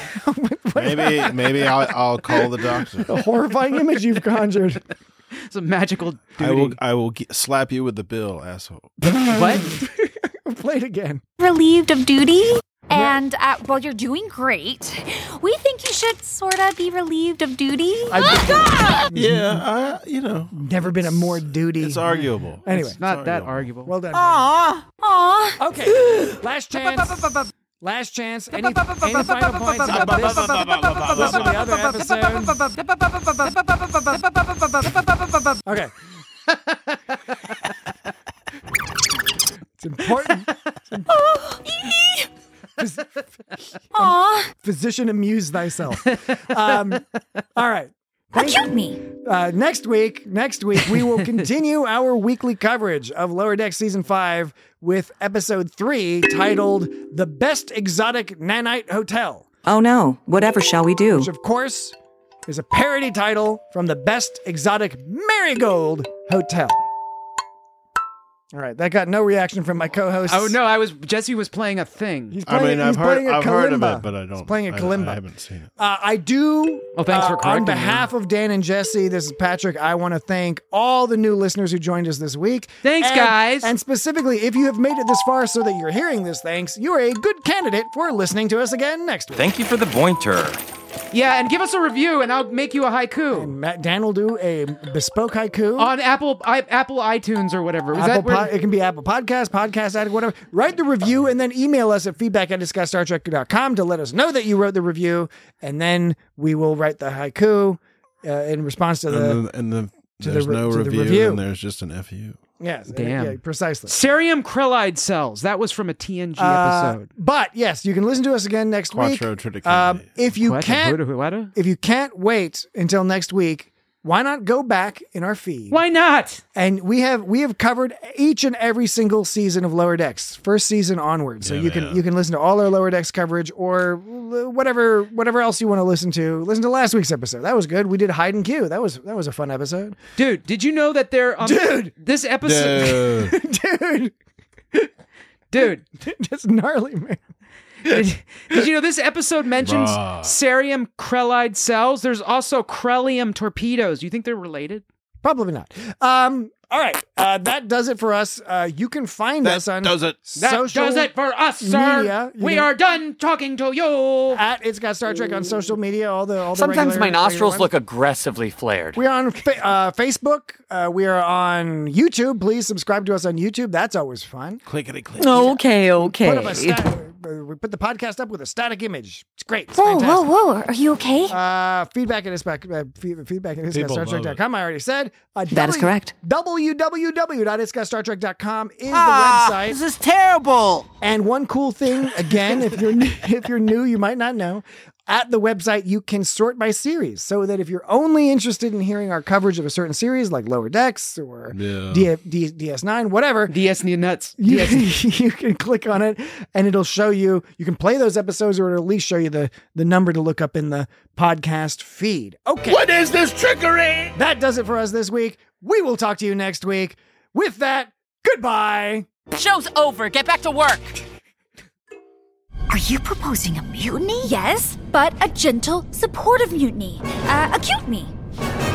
Maybe I'll call the doctor. The horrifying image you've conjured. It's a magical duty. I will slap you with the bill, asshole. What? Play it again. Relieved of duty? And while you're doing great, we think you should sort of be relieved of duty. Never been a more duty. It's arguable. Anyway. It's not that arguable. Well done. Aw. Okay. Last chance. Last chance. Any final points about this or the other episode? Okay. It's important. Physician, amuse thyself. All right. Acute me. Next week, we will continue our weekly coverage of Lower Decks Season 5 with Episode 3 titled The Best Exotic Nanite Hotel. Oh no, whatever shall we do? Which, of course, is a parody title from The Best Exotic Marigold Hotel. All right, that got no reaction from my co-host. Oh no, Jesse was playing a thing. He's playing, I've heard of it, but I don't. He's playing a kalimba. I haven't seen it. I do. Oh, thanks for correcting on behalf of Dan and Jesse, this is Patrick. I want to thank all the new listeners who joined us this week. Thanks, guys. And specifically, if you have made it this far so that you're hearing this, thanks. You are a good candidate for listening to us again next week. Thank you for the pointer. Yeah, and give us a review, and I'll make you a haiku. And Dan will do a bespoke haiku on Apple iTunes or whatever. It can be Apple Podcast Addict, whatever. Write the review and then email us at feedback@discussstartrek.com to let us know that you wrote the review, and then we will write the haiku in response to the there's no review, and there's just an FU. Yes, damn, yeah, precisely. Cerium Krillide cells. That was from a TNG episode. But yes, you can listen to us again next week. If you can't wait until next week, why not go back in our feed? Why not? And we have covered each and every single season of Lower Decks, first season onward. So you can listen to all our Lower Decks coverage or whatever else you want to listen to. Listen to last week's episode. That was good. We did Hide and Q. That was a fun episode. Dude, did you know that they're this episode Dude. Just gnarly, man. Did you know this episode mentions cerium Krillide cells? There's also Krellium torpedoes. Do you think they're related? Probably not. All right. That does it for us. You can find us on That does it for us, sir. Media. We are done talking to you. At It's Got Star Trek on social media. All the Sometimes my nostrils regular look aggressively flared. We're on Facebook. We are on YouTube. Please subscribe to us on YouTube. That's always fun. Clickety-click. Okay. Put the podcast up with a static image. It's great. It's Whoa. Are you okay? Feedback at StarTrek.com. I already said. That is correct. www.itsgotstartrek.com is the website. This is terrible. And one cool thing, again, if you're new, you might not know. At the website, you can sort by series, so that if you're only interested in hearing our coverage of a certain series, like Lower Decks or DS9, whatever, DS nuts, you can click on it, and it'll show you. You can play those episodes, or it'll at least show you the number to look up in the podcast feed. Okay, what is this trickery? That does it for us this week. We will talk to you next week. With that, goodbye. Show's over. Get back to work. Are you proposing a mutiny? Yes, but a gentle, supportive mutiny. Acute me.